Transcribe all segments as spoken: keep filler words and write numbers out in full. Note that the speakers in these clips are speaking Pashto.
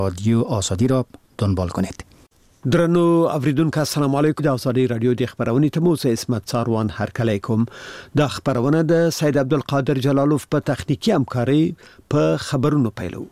رادیو آزادی را دنبال کنید. درنو اوریدونکو السلام علیکم. د آزادی رادیو د خبرونې ته مو اسمت ساروان هرکلی کوم. د خبرونه د سید عبدالقادر جلالوف په تخنیکی همکاري په خبرونو پیلو.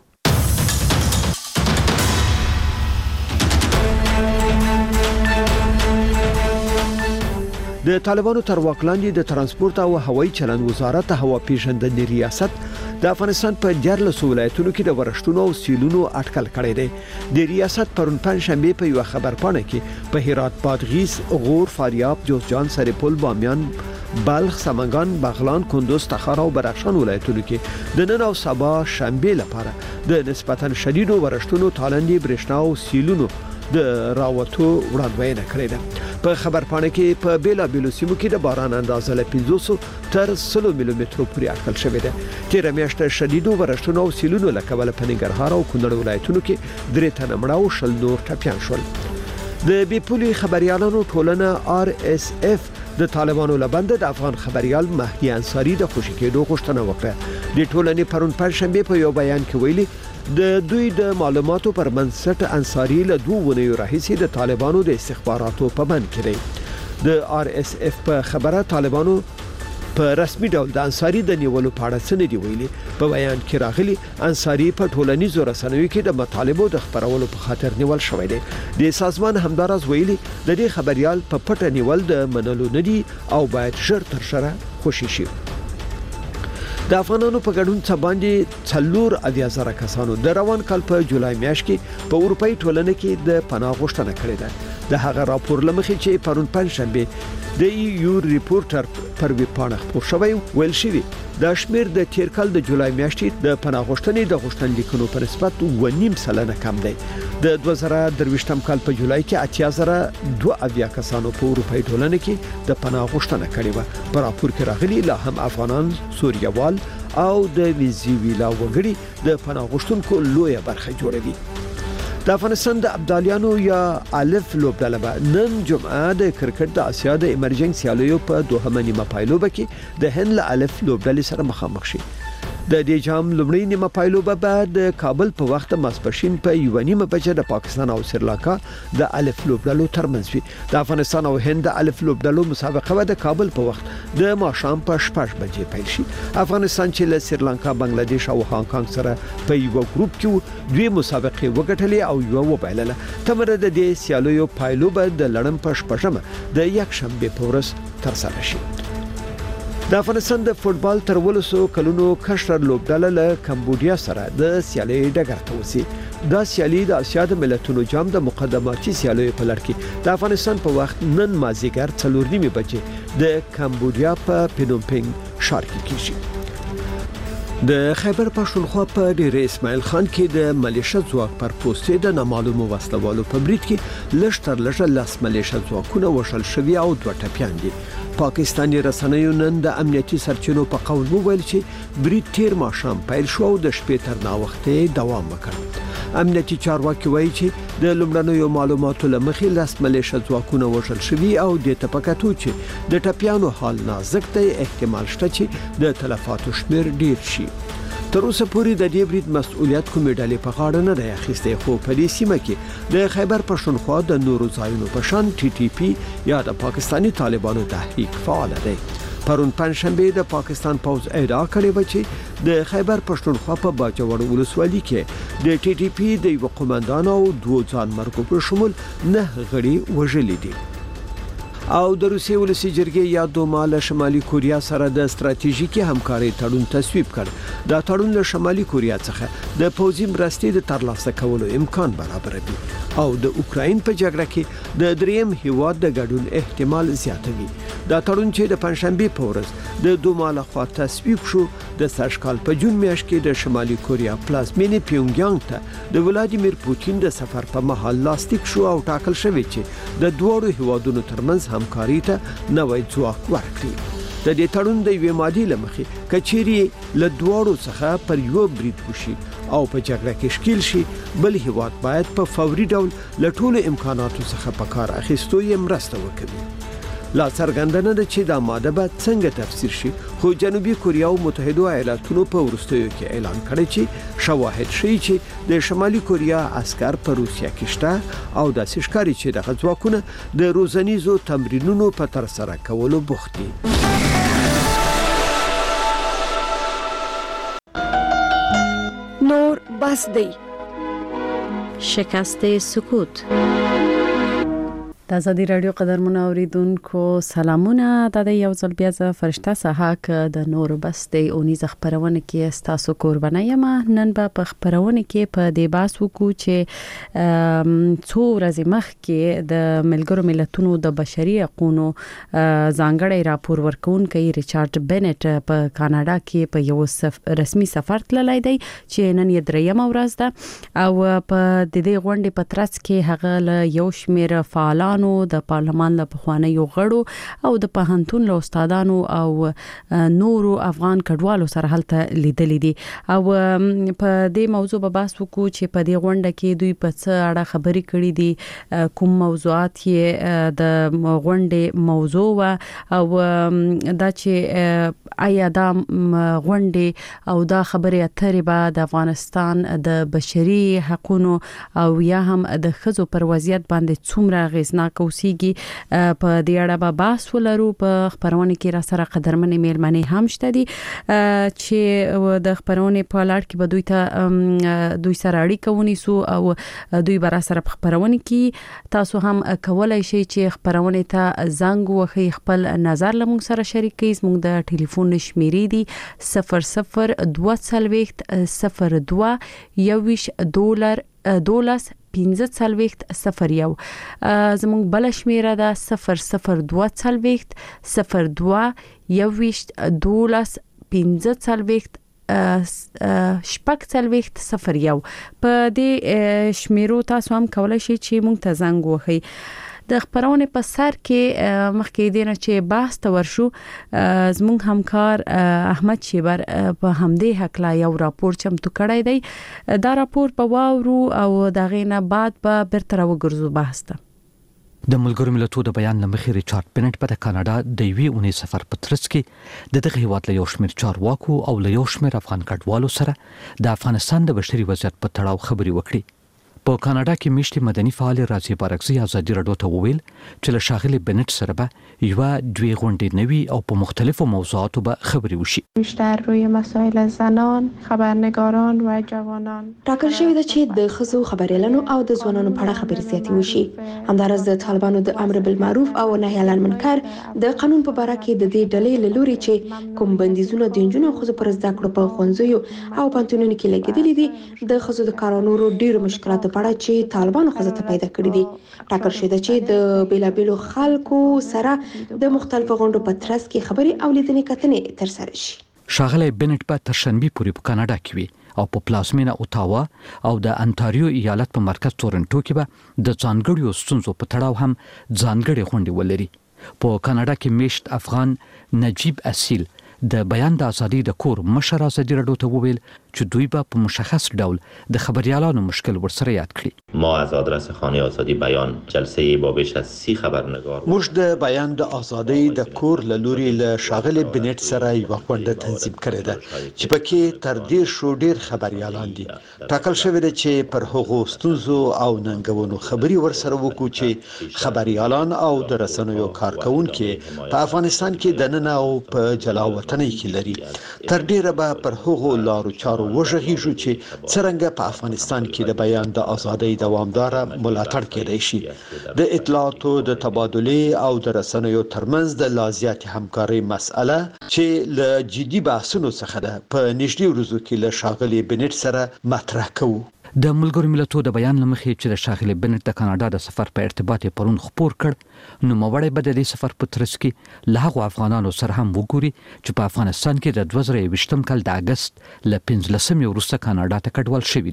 د طالبانو تر واک لاندې د ترانسپورت او هوایي چلند وزارت هوا پیژندنې ریاست د افغانستان په دیارلس ولایتونو کې د ورښتونو او سیلونو اټکل کړی دی. د ریاست پرون پنځشنبه په یو خبرپاڼه کې په هرات، بادغیس، غور، فاریاب، جوزجان، سرپل، بامیان، بلخ، سمنگان، بغلان، کندوز، تخار او بدخشان ولایتونو کې د نن او سبا شنبه لپاره د نسبتا شدیدو ورښتونو، تالندې، برېښنا او سیلونو د راوتو وړاندوینه کړې ده. په خبرپاڼه کې په بیلا بیلو سیمو کې د باران اندازه له پنځوس تر سلو ملي مترو پورې اټکل شوې ده. تیر میاشت شدیدو ورښتونو او سیلونو له کبله په ننګرهار او کونړ ولایتونو کې درې تنه مړه او شل نور ټپیان شول. د بیپولي خبريالانو ټولنه آر اس اف د طالبانو لبنده د افغان خبريال مهدي انصاری د خوشی کېدو غوښتنه وکړه. د ټولنې پرون پنځشنبه په یو بیان کې ویلي د دوی د معلوماتو پر بنسټ انصاری له دوه ونیو راهیسې د طالبانو د استخباراتو په بند کې دی. د آر اس اف په خبره طالبانو په رسمي ډول د انصاری د نیولو په اړه څه نه دی ویلي. په بیان کې راغلي انصاری په ټولنیزو رسنیو کې د مطالبو د خبرولو په خاطر نیول شوی دی. د سازمان همدارز ویلي د دې خبريال په پټه نیول د منلو نه دی او باید ژر تر ژره خوشي شي. د افغانانو په ګډون څخه باندې څلور اویا زره کسانو د روان کال په جولای میاشت کې په اروپאי ټولنه کې د پناه غوښتنه کړې ده. د هغه راپور لمخې چې پرون پنځشنبه د یو ریپورټر پر ویبپاڼه خپور شوی ویل شوی د شمیر د تیر کال د جولای میاشتې د پناه غوښتنې د غوښتنلیکونو په نسبت و نیم سلنه کم دی. د دوه زره درویشتم کال په جولای کې اتیا زره دوه اویا کسانو په اروپאי ټولنه کې د پناه غوښتنه کړې و. په راپور کې راغلي لا هم افغانان، سوریوال او د ویزیویلا وګړي د پناه غوښتونکو لویه برخه جوړوي. د افغانستان د ابدالیانو یا الف لوبډله به نن جمعه د کرکټ د آسیا د ایمرجنګ سیالیو په دوهمه نیمه پایلوبه کې د هند له الف لوبډلې سره مخامخ شي. د دې جام لومړی نیمه پایلوبه به د کابل په وخت ماسپښین په یو نیمه بجې د پاکستان او سریلانکا د الف لوبډلو ترمنځ وي. د افغانستان او هند د الف لوبډلو مسابقه به د کابل په وخت د ماښام په شپږ بجې پیل شي. افغانستان چې له سریلانکا، بنگلاديش او هانګ کانګ سره په یو ګروپ کې دوی مسابقه وګټلې او یو وبایلله. تمره د دې سیالیو پایلوبه د لړم په شپږمه د یک شنبه په ورځ تر سره شي. د افغانستان د فوتبال تر ولسو کلونو کشر لوبډله له کمبودیا سره د سیالي ډګر ته وسی. دا سیالي د آسیا د ملتونو جام د مقدماتي سیالیو په لړ کې د افغانستان په وخت نن مازیګر څلور نیمه بجې د کمبودیا په پینومپنګ ښار کې کیږي. د خیبر پښتونخوا په ډیر اسماعیل خان کې د ملیشه ځواک پر پوستې د نامعلومو وسلوالو په برید کې لږ تر لږه لاس ملیشه ځواکونه وشل شوي او دوه ټپیان دي. پاکستاني رسنیو نن د امنیتي سرچینو په قول وویل چې برید تیر ماښام پیل شو او د شپې تر ناوخته دوام وکړ. امنیتي چارواکي وایي چې د لومړنیو معلوماتو لمخې لاس ملیشه ځواکونه وشل شوي او د تپکاتو چې د ټپیانو حال نازک دی، احتمال شته چې د تلفاتو شمیر ډیر شي. تر اوسه پورې د دې برید مسؤلیت کومې ډلې په غاړه نه دی اخیستی، خو په دې سیمه کې د خیبر پښتونخوا د نورو ځایونو په شان ټي ټي پی یا د پاکستاني طالبانو تحریک فعال دی. پرون پنځشنبه د پاکستان پوز ادعا کړې و چې د خیبر پښتونخوا په باجوړ ولسوالۍ کې د ټي ټي پی د یو قومندان او دوه ځان مرګو په شمول نه غړي وژلي دي. او د روسیې ولسی جرګې یا دوما له شمالي کوریا سره د ستراتیژیکي همکارۍ تړون تصویب کړ. دا تړون له شمالي کوریا څخه د پوځي مرستې د ترلاسه کولو امکان برابروي او د اوکراین په جګړه کې د دریم هیواد د ګډون احتمال زیاتوي. دا تړون چې د پنځشنبه په ورځ د دوما له خوا تصویب شو د سرشکال په جون میاشت کې د شمالي کوریا پلازمینې پیونګیانګ ته د ولادیمیر پوتین د سفر په مهال لاستیک شو او ټاکل شوی چې د دوه هیوادونو ترمنځ همکاري ته نوې ځواک ورکړي. د دې تړون د یوې مادي لمخې کچيري له دوړو څخه پر یو برید وشي او په جګړه کې شکیل شي، بل هیواد باید په فوري ډول له ټولو امکاناتو څخه په کار اخیستو یې مرسته وکړي. لا څرګندنه ده چې دا ماده به څنګه تفسیر شي، خو جنوبي کوریا او متحده ایالاتونو په وروستیو کې اعلان کړی چې شواهد ښیي چې د شمالي کوریا عسكر په روسیا کې شته او داسې ښکاري چې دغه ځواکونه د روزنیزو تمرینونو په ترسره کولو بوخت دي. نور بس دی. شکست سکوت. د ازادي رادیو قدرمن اوریدونکو سلامونه. د یو ځل بیا ز فرشته سحاک د نور بس د اونیز خبرونه کې تاسو قربانه یم. نن به په خبرونه کې په د باس وکړو چې څو ورځې مخکې د ملګرو ملتونو د بشري حقوقو ځانګړی راپور ورکونکي ریچارډ بنټ په کاناډا کې په یو سف... رسمي سفر تللی دی چې نن یې درېیمه ورځ ده او په د دې غونډې په ترڅ کې هغه له یو شمېر فعالانو د پارلمان له پخوانیو غړو او د پوهنتون له استادانو او نورو افغان کډوالو سره هلته لیدلې دي او په دې موضوع به بحث وکړو چې په دې غونډه کې دوی په څه اړه خبرې کړې دي، کوم موضوعات یې د غونډې موضوع و او دا چې آیا دا غونډې او دا خبرې اترې به د افغانستان د بشري حقوقو او یا هم د ښځو پر وضعیت باندې څومره اغیزناک کوسيږي. په دې اړه به بحث ولرو. په خبرونه کې را سره قدرمنې میلمنې هم شته دي چې د خبرونه په لړ کې به دوی ته دوی سره اړیکه ونیسو او دوی به را سره خبرونه کې تاسو هم کولای شئ چې خبرونه ته زنګ وخی خپل نظر لمون سره شریک کړئ. موږ د ټلیفون شمیرې دي صفر صفر دوه څلوېښت صفر دوه یوویش ډالر دولس پنځه څلوېښت صفر یو. زموږ بل شمیره ده صفر صفر دوه څلوېښت صفر دوه یوویش دولس پنځه څلوېښت شپږ څلوېښت صفر یو. په دې شمیرو تاسو هم کولای شئ چې موږ ته زنګ وهئ. د خبرونه په سر کې مخکې دینه چې بحث ته ورشو زموږ همکار احمد شیبر په همدې حق لا یو راپور چمتو کړی دی. دا راپور په واورو او دغه نه بعد به برتر وګرځو بحث ته. د ملګرو ملتونو د بیان لمخې ریچارډ بنټ په کاناډا د یوې اونۍ سفر په ترڅ کې د دغه هیواد له یو شمېر چارواکو او له یو شمېر افغان کډوالو سره د افغانستان د بشري وضعیت په تړاو خبرې وکړي. په کاناډا کې میشتي مدني فعال راځي بارکزي ازادي رادیو ته وویل چې له شاغلي بنټ سره به یو دوی غونډې نوي او په مختلفو موضوعاتو به خبرې وشي. بیشتر روی مسائل زنان، خبرنگاران و جوانان. ټاکل شوی ده چې د ښځو خبريالانو او د ځوانانو په اړه خبرې زیاتې وشي. همدارس د طالبانو د امر بالمعروف او نهي عن المنکر د قانون په اړه کې د دې ډلې له لوري چې کوم بندیزونه د جنونو خو پر زده کړو په خونځو او پانتونونو کې لګیدلې دي د خزو د کارونو ډیر مشکلات په اړه چې طالبانو خزه ته پیدا کړی دي. ټاکل شوی ده چې د بیلابیلو خلکو سره د مختلفو غونډو په ترڅ کې خبرې او لیدنې کتنې ترسره شي. شاغلی بنټ په تر شنبه پورې په کاناډا کې وي او په پلازمینه اوتاوا او د انټاریو ایالت په مرکز تورنټو کې به د ځانګړیو ستونزو په تړاو هم ځانګړي غونډې ولري. په کاناډا کې میشت افغان نجیب اصیل د بیان د ازادي د کور مشر ازادي رادیو ته وویل چې دوی به په مشخص ډول د خبريالانو مشکل ورسره یاد کړي. ما از آدرس خانه آزادی بیان جلسه با بیش از سی خبرنگار موږ د بیان د ازادي د کور له لوري له شاغل بنټ سره یو غونډه تنظیم کړې ده چې پکې تر دې شو ډیر خبريالان دي. ټاکل شوی دی چې پر هغو ستونزو او ننګونو خبري ورسره وکړو چې خبريالان او د رسنیو کارکونکو په افغانستان کې د نن او په جلاوطن کې لري. تر ډیره به پر هغو لارو چارو وژغیږو چې څنګه په افغانستان کې د بیان د ازادۍ دوامداره ملاتړ کېدای شي. د اطلاعاتو د تبادله او د رسنیو ترمنځ د لازیات همکاري مسأله چې له جدي بحثونو څخه ده په نږدې ورځو کې له شاغلي بنټ سره مطرح کوو. د ملګرو ملتونو د بیان لمخې چې د شاغلي بنټ د کاناډا د سفر په ارتباط پرون خبر کړ نو موړې بد د سفر په ترڅ کې له هغو افغانانو سره هم وګوري چې په افغانستان کې د دوه زره یوویشتم کال د اگست ل پنځلسمې وروسته کاناډا ته کډوال شوي دي.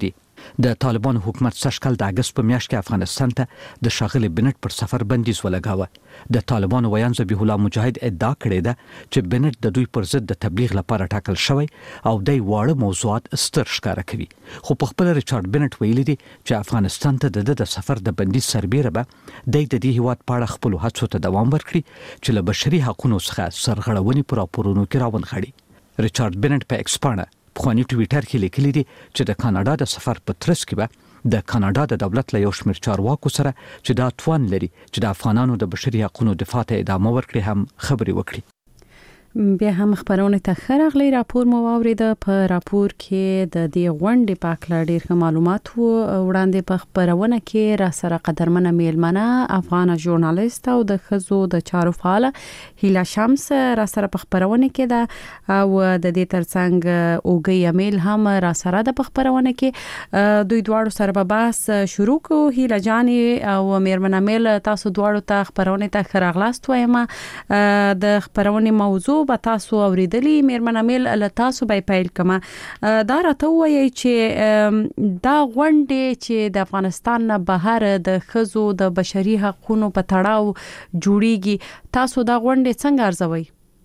د طالبانو حکومت سشکل د اگست په میاشت کې افغانستان ته د شاغلي بنټ پر سفر بندیز ولګاوه. د طالبانو ویان ذبیح الله مجاهد ادعا کړې ده چې بنټ د دوی پر ضد د تبلیغ لپاره ټاکل شوی او د واړه موضوعات ستر ښکاره کوي. خو په خپل ریچارډ بنټ ویلي دي چې افغانستان ته د د سفر د بندیز سربیره به د دې هیواد په اړه خپل هڅو ته دوام ورکړي چې له بشري حقوقو څخه سرغړونې پر راپورونو کې راونغاړي. ریچارډ بنټ په ایکسپانا په ټویټر کې لیکلي دي چې د کاناډا د سفر په ترڅ کې به د کاناډا د دولت له یو شمېر چارواکو سره چې دا توان لري چې د افغانانو د بشري حقوقو دفاع ته ادامه ورکړي هم خبرې وکړي. بیا هم خبرونه ته خرغلی راپور مو واورید. په راپور کې د دې غونډې په اړه ډېر معلومات وړاندې په خبرونه کې را سره قدرمنه میلمنه افغان ژورنالیست او د خزو د چارو فعال هیلا شمس را سره په خبرونه کې ده او د دې ترڅنګ اوګي امیل هم را سره د خبرونه کې دوی دواړو سره به بحث شروع کو. هیلا جانی او میرمن امیل تاسو دواړو ته خبرونه ته خرغلاست وایم. د خبرونه موضوع به تاسو اوریدلی. میرمن امیل له تاسو به پیل کما دا راته وایي چې دا غونډه چې د افغانستان نه بهر د خزو د بشري حقوقو په تړاو جوړیږي تاسو دا غونډه څنګه ارزوي؟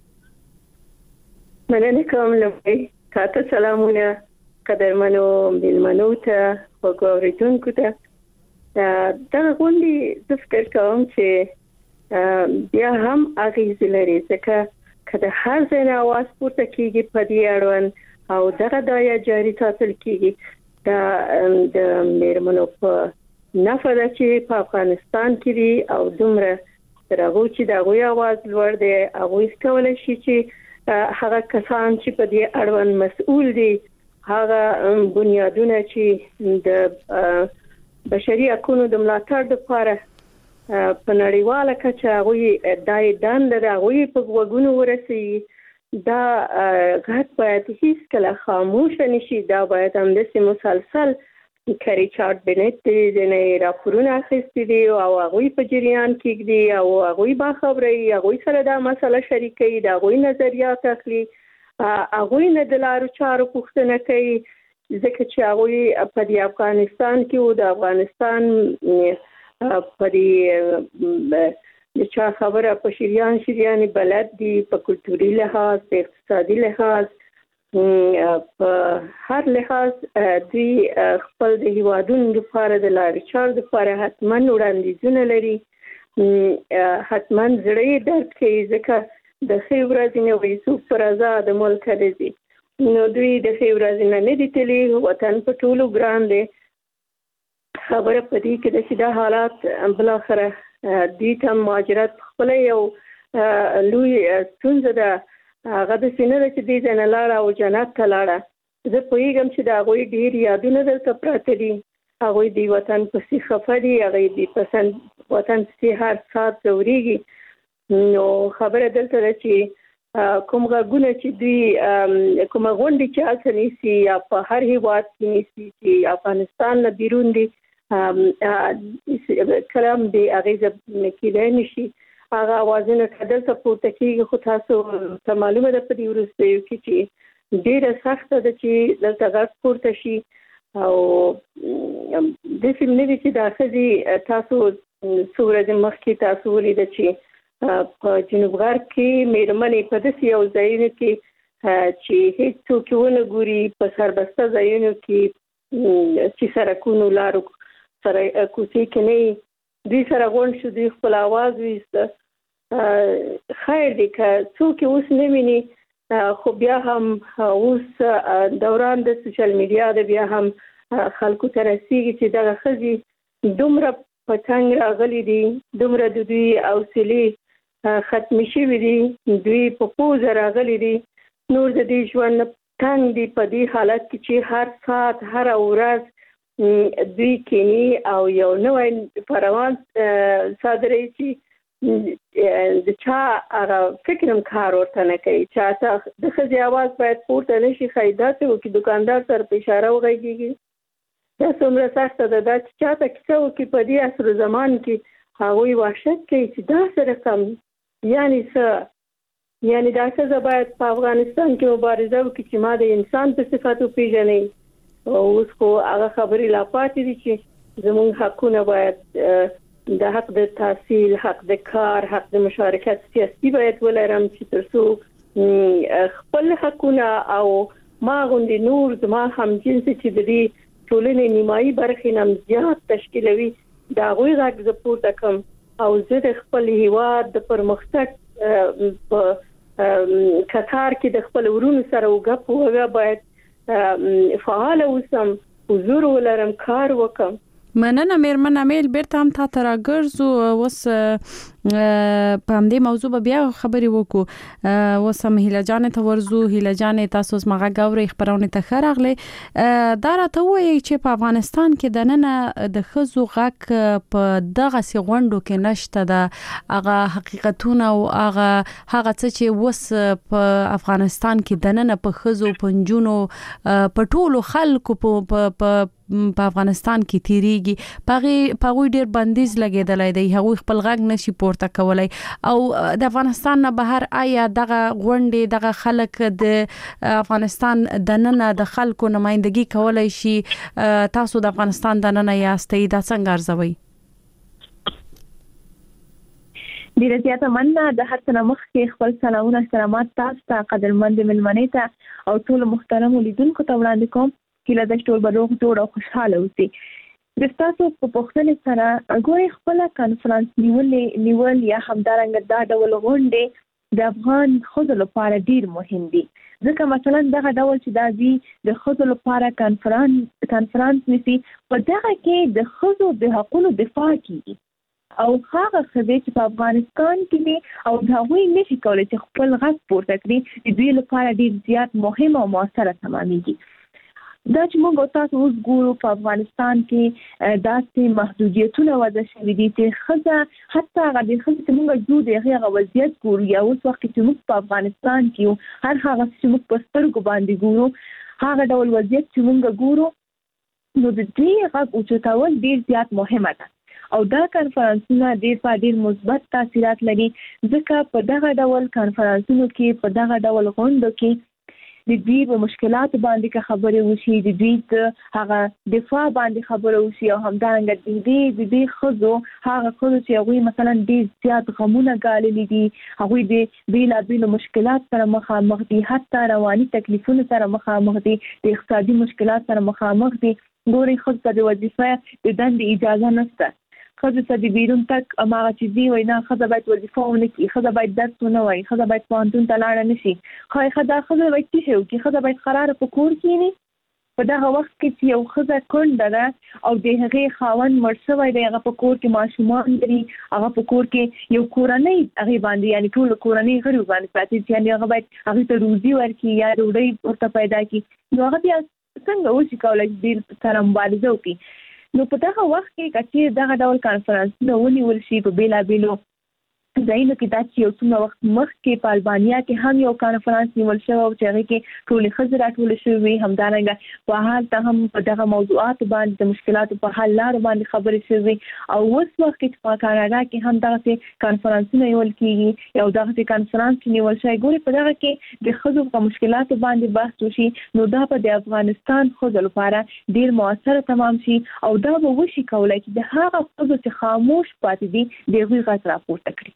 مننه کوم لوی تاسو سلامونه قدرمنو میلمنو ته وګورئ ته دا غونډه د فکر کوم چې بیا هم اغیز لري ځکه کله هر ځای نه आवाज پورته کیږي په دې اړوند او دغه دایا جاری ساتل کیږي دا د میرمنو په نفره چې په افغانستان کې دي او دومره ترغو چې دا غوي आवाज لوړ دی هغه کولای شي چې هغه کسان چې په دې اړوند مسؤل دي هغه بنیادونه چې د بشري حقوقو د ملاتړ لپاره په نړیواله کچه هغه دای دند راغوي په وګونو ورسي دا غږ باید هیڅ کله خاموش نشي. دا باید هم د مسلسل کری چارت بنټ د نه راپورونه اخیستي دي او هغه په جریان کې دي او هغه با خبري هغه سره دا مسله شریکي دا هغه نظریات اخلي هغه نه د لارو چارو پوښتنه کوي ځکه چې هغه په افغانستان کې او د افغانستان په دې د چا خبره په شریان شریان بلد دي په کلتوري لحاظ په اقتصادي لحاظ په هر لحاظ دوی خپل د هیوادونو لپاره د لارې چارو لپاره حتما وړاندیزونه لري حتما زړه درد کوي ځکه د ښې ورځې نه وایي څوک پر آزاد ملک راځي نو دوی د ښې ورځې نه نه دي تللي وطن په ټولو ګران دی خبره پدې کې د شیدا حالات بل اخره د ته مهاجرت خپل یو لوی ستونزه ده هغه د سینې چې د جن لاړه او جنت ته لاړه زه پوهیږم چې دا غوي ډیر یادونه دلته پراته دي هغه دی وطن په سي خفري هغه دی پسند وطن سي هر سات ضروري نو خبره دلته چې کوم غوونه چې دوی کوم غونډې چې اصلي سي یا په هر هیواد کې نيسي چې افغانستان نه بیرون دي کلام دی اغیزه کېدای نشي هغه اوازونه کدل ته پورته کیږي خو تاسو ته معلومه ده په دې ورستیو کې چې ډیره سخته ده چې دلته غږ پورته شي او د فلم نه چې د اخري تاسو سورې مخکې تاسو ولید چې په جنوب غرب کې میرمنې په داسې یو ځای کې چې هیڅ څوک ونه ګوري په سربسته ځایونو کې چې سرکونو لارو سره کوڅې کې نه دوی سره غونډ شو دوی خپل आवाज ویسته خیر دی که څوک اوس نه ویني خو بیا هم اوس دوران د سوشل میډیا د بیا هم خلکو ته رسیږي چې دغه ښځې دومره په څنګه راغلي دي دومره د دوی حوصلې ختم شوي دي دوی په پوزه راغلي دي نور د دې ژوند تنګ دي په دې حالت کې چې هر ساعت هر ورځ دوی کینی او یو نوې پروان صادري چې د چا هغه فکرم کار ورته نه کوي چې تاسو د خځې आवाज باید پورته نشي خیدات او کې دکاندار سره په اشاره وغږیږي دا څومره سخته ده دا چې چاته کیسه وکړي په دې عصر زمان کې هغوی وحشت کوي چې دا سره کم یعنی څه یعنی دا څه باید په افغانستان کې مبارزه وکړي چې ما د انسان په صفاتو پیژنې اوس خو هغه خبرې لا پاتې دي چې زموږ حقونه باید د حق د تحصیل، حق د کار، حق د مشارکت سیاسي باید ولرم چې ترڅو خپل حقونه او ما غوندي نور زما هم جنس چې د دې ټولنې نیمایي برخې نم زیات تشکیلوي دا غوي غږ ز پورته کوم او زه د خپل هیواد د پرمختګ په کتار کې د خپل ورونو سره وګپ وګا باید فعال اوسم، حضور ولرم، کار وکم. مننه میرمن امیل بیرته هم تا تر راګرځو اوس په همدې موضوع به بیا خبرې وکړو. اوس هم هیله جانې ته ورځو. هیله جانې تاسو زما غاوري خبرونه ته خراغله دا راته وایي چې په افغانستان کې د نن د خزو غک په دغه سی غونډو کې نشته د هغه حقیقتونه او هغه هغه څه چې وس په افغانستان کې د نن په خزو پنجونو په ټولو خلکو په په افغانستان کې تیریږي پغې پغوی ډیر بندیز لګیدلای دی، هغه خپل غږ نشي پورته کولای او د افغانستان نه بهر آیا دغه غونډې دغه خلک د افغانستان د نن د خلکو نمائندګي کولای شي؟ تاسو د افغانستان د نن یاستئ، دا څنګه ارزوي؟ ډیره زیاته مننه. د هر څه مخکې خپل سلامونه احترامات تاسو ته قدرمند ملمنې ته او ټول محترم لیدونکو ته وړاندې کوم. کله د ټول بروغ جوړ او خوشاله اوسئ. د تاسو په پوښتنې سره ګوري خپل کانفرنس نیول نیول یا همدارنګه دا ډول غونډې د افغان خزو لپاره ډیر مهم دي، ځکه مثلا دغه ډول چې دا دي د خزو لپاره کانفرنس کانفرنس نسی په دغه کې د خزو د حقوقو دفاع کیږي او هغه خزې چې په افغانستان کې دي او دا وی نشي کولای چې خپل غږ پورته کړي د دوی لپاره ډیر زیات مهم او موثره تمامېږي. دا چې موږ تاسو اوس ګورو په افغانستان کې داسې محدودیتونه وضع شوي دي چې خزه حتی هغه د خزې چې موږ جو د هغه وضعیت ګورو یا اوس وخت چې موږ په افغانستان کې هر هغه چې موږ په سترګو باندې ګورو هغه ډول وضعیت چې موږ ګورو نو د دې غږ اوچتول ډیر زیات مهمه ده او دا کانفرنسونه ډیر په ډیر مثبت تاثیرات لري، ځکه په دغه ډول کانفرنسونو کې په دغه ډول غونډو کې د دوی په مشکلات باندې خبرې وشي، د دوی د هغه دفاع باندې خبرې وشي او همدارنګه د دې د دې خزو هغه خزو چې هغه مثلا ډیر زیات غمونه ګاللي دي، هغه د بیلا بیل مشکلات سره مخامخ دي، حتی رواني تکلیفونو سره مخامخ دي، د اقتصادي مشکلات سره مخامخ دي. ګوري خزو د وظیفه د دندې اجازه نشته، خزه ته د بیرون تک اماغه چې دی وینا خزه باید وظیفه ونه کی، خزه باید درس ونه وای، خزه باید پوهنتون ته لاړ نه شي، خو خزه خزه باید چې یو کی خزه باید قرار په کور کې نه په دغه وخت کې چې یو خزه کونډه ده او د هغې خاوند مړ شوی دی، هغه په کور کې ماشومان لري، هغه په کور کې یو کورنۍ هغې باندې یعنې ټول کورنۍ غړي باندې پاتې دي، یعنې هغه باید هغې ته روزي ورکړي یا ډوډۍ ورته پیدا کړي، نو هغه بیا څنګه وشي کولی چې دې سره مبارزه وکړي. نو په دغه وخت کې کچې دغه ډول کانفرنسونه ونیول شي په بیلابیلو ځایونو کې، دا چې یو څومره وخت مخکې په البانیا کې هم یو کانفرنس نیول شوی او چې هغې کې ټولې ښځې راټولې شوې وي، همدارنګه په هلته هم په دغه موضوعاتو باندې د مشکلاتو په حل لارو باندې خبرې شوې او اوس وخت کې چې په کاناډا کې هم دغسې کانفرنسونه نیول کېږي او دغسې کانفرنس چې نیول شوی، ګورې په دغه کې د ښځو په مشکلاتو باندې بحث وشي، نو دا به د افغانستان ښځو لپاره ډېر مؤثره تمام شي او دا به وشي کولی چې د هغه ښځو چې خاموش پاتې دي د هغوی غږ راپورته کړي.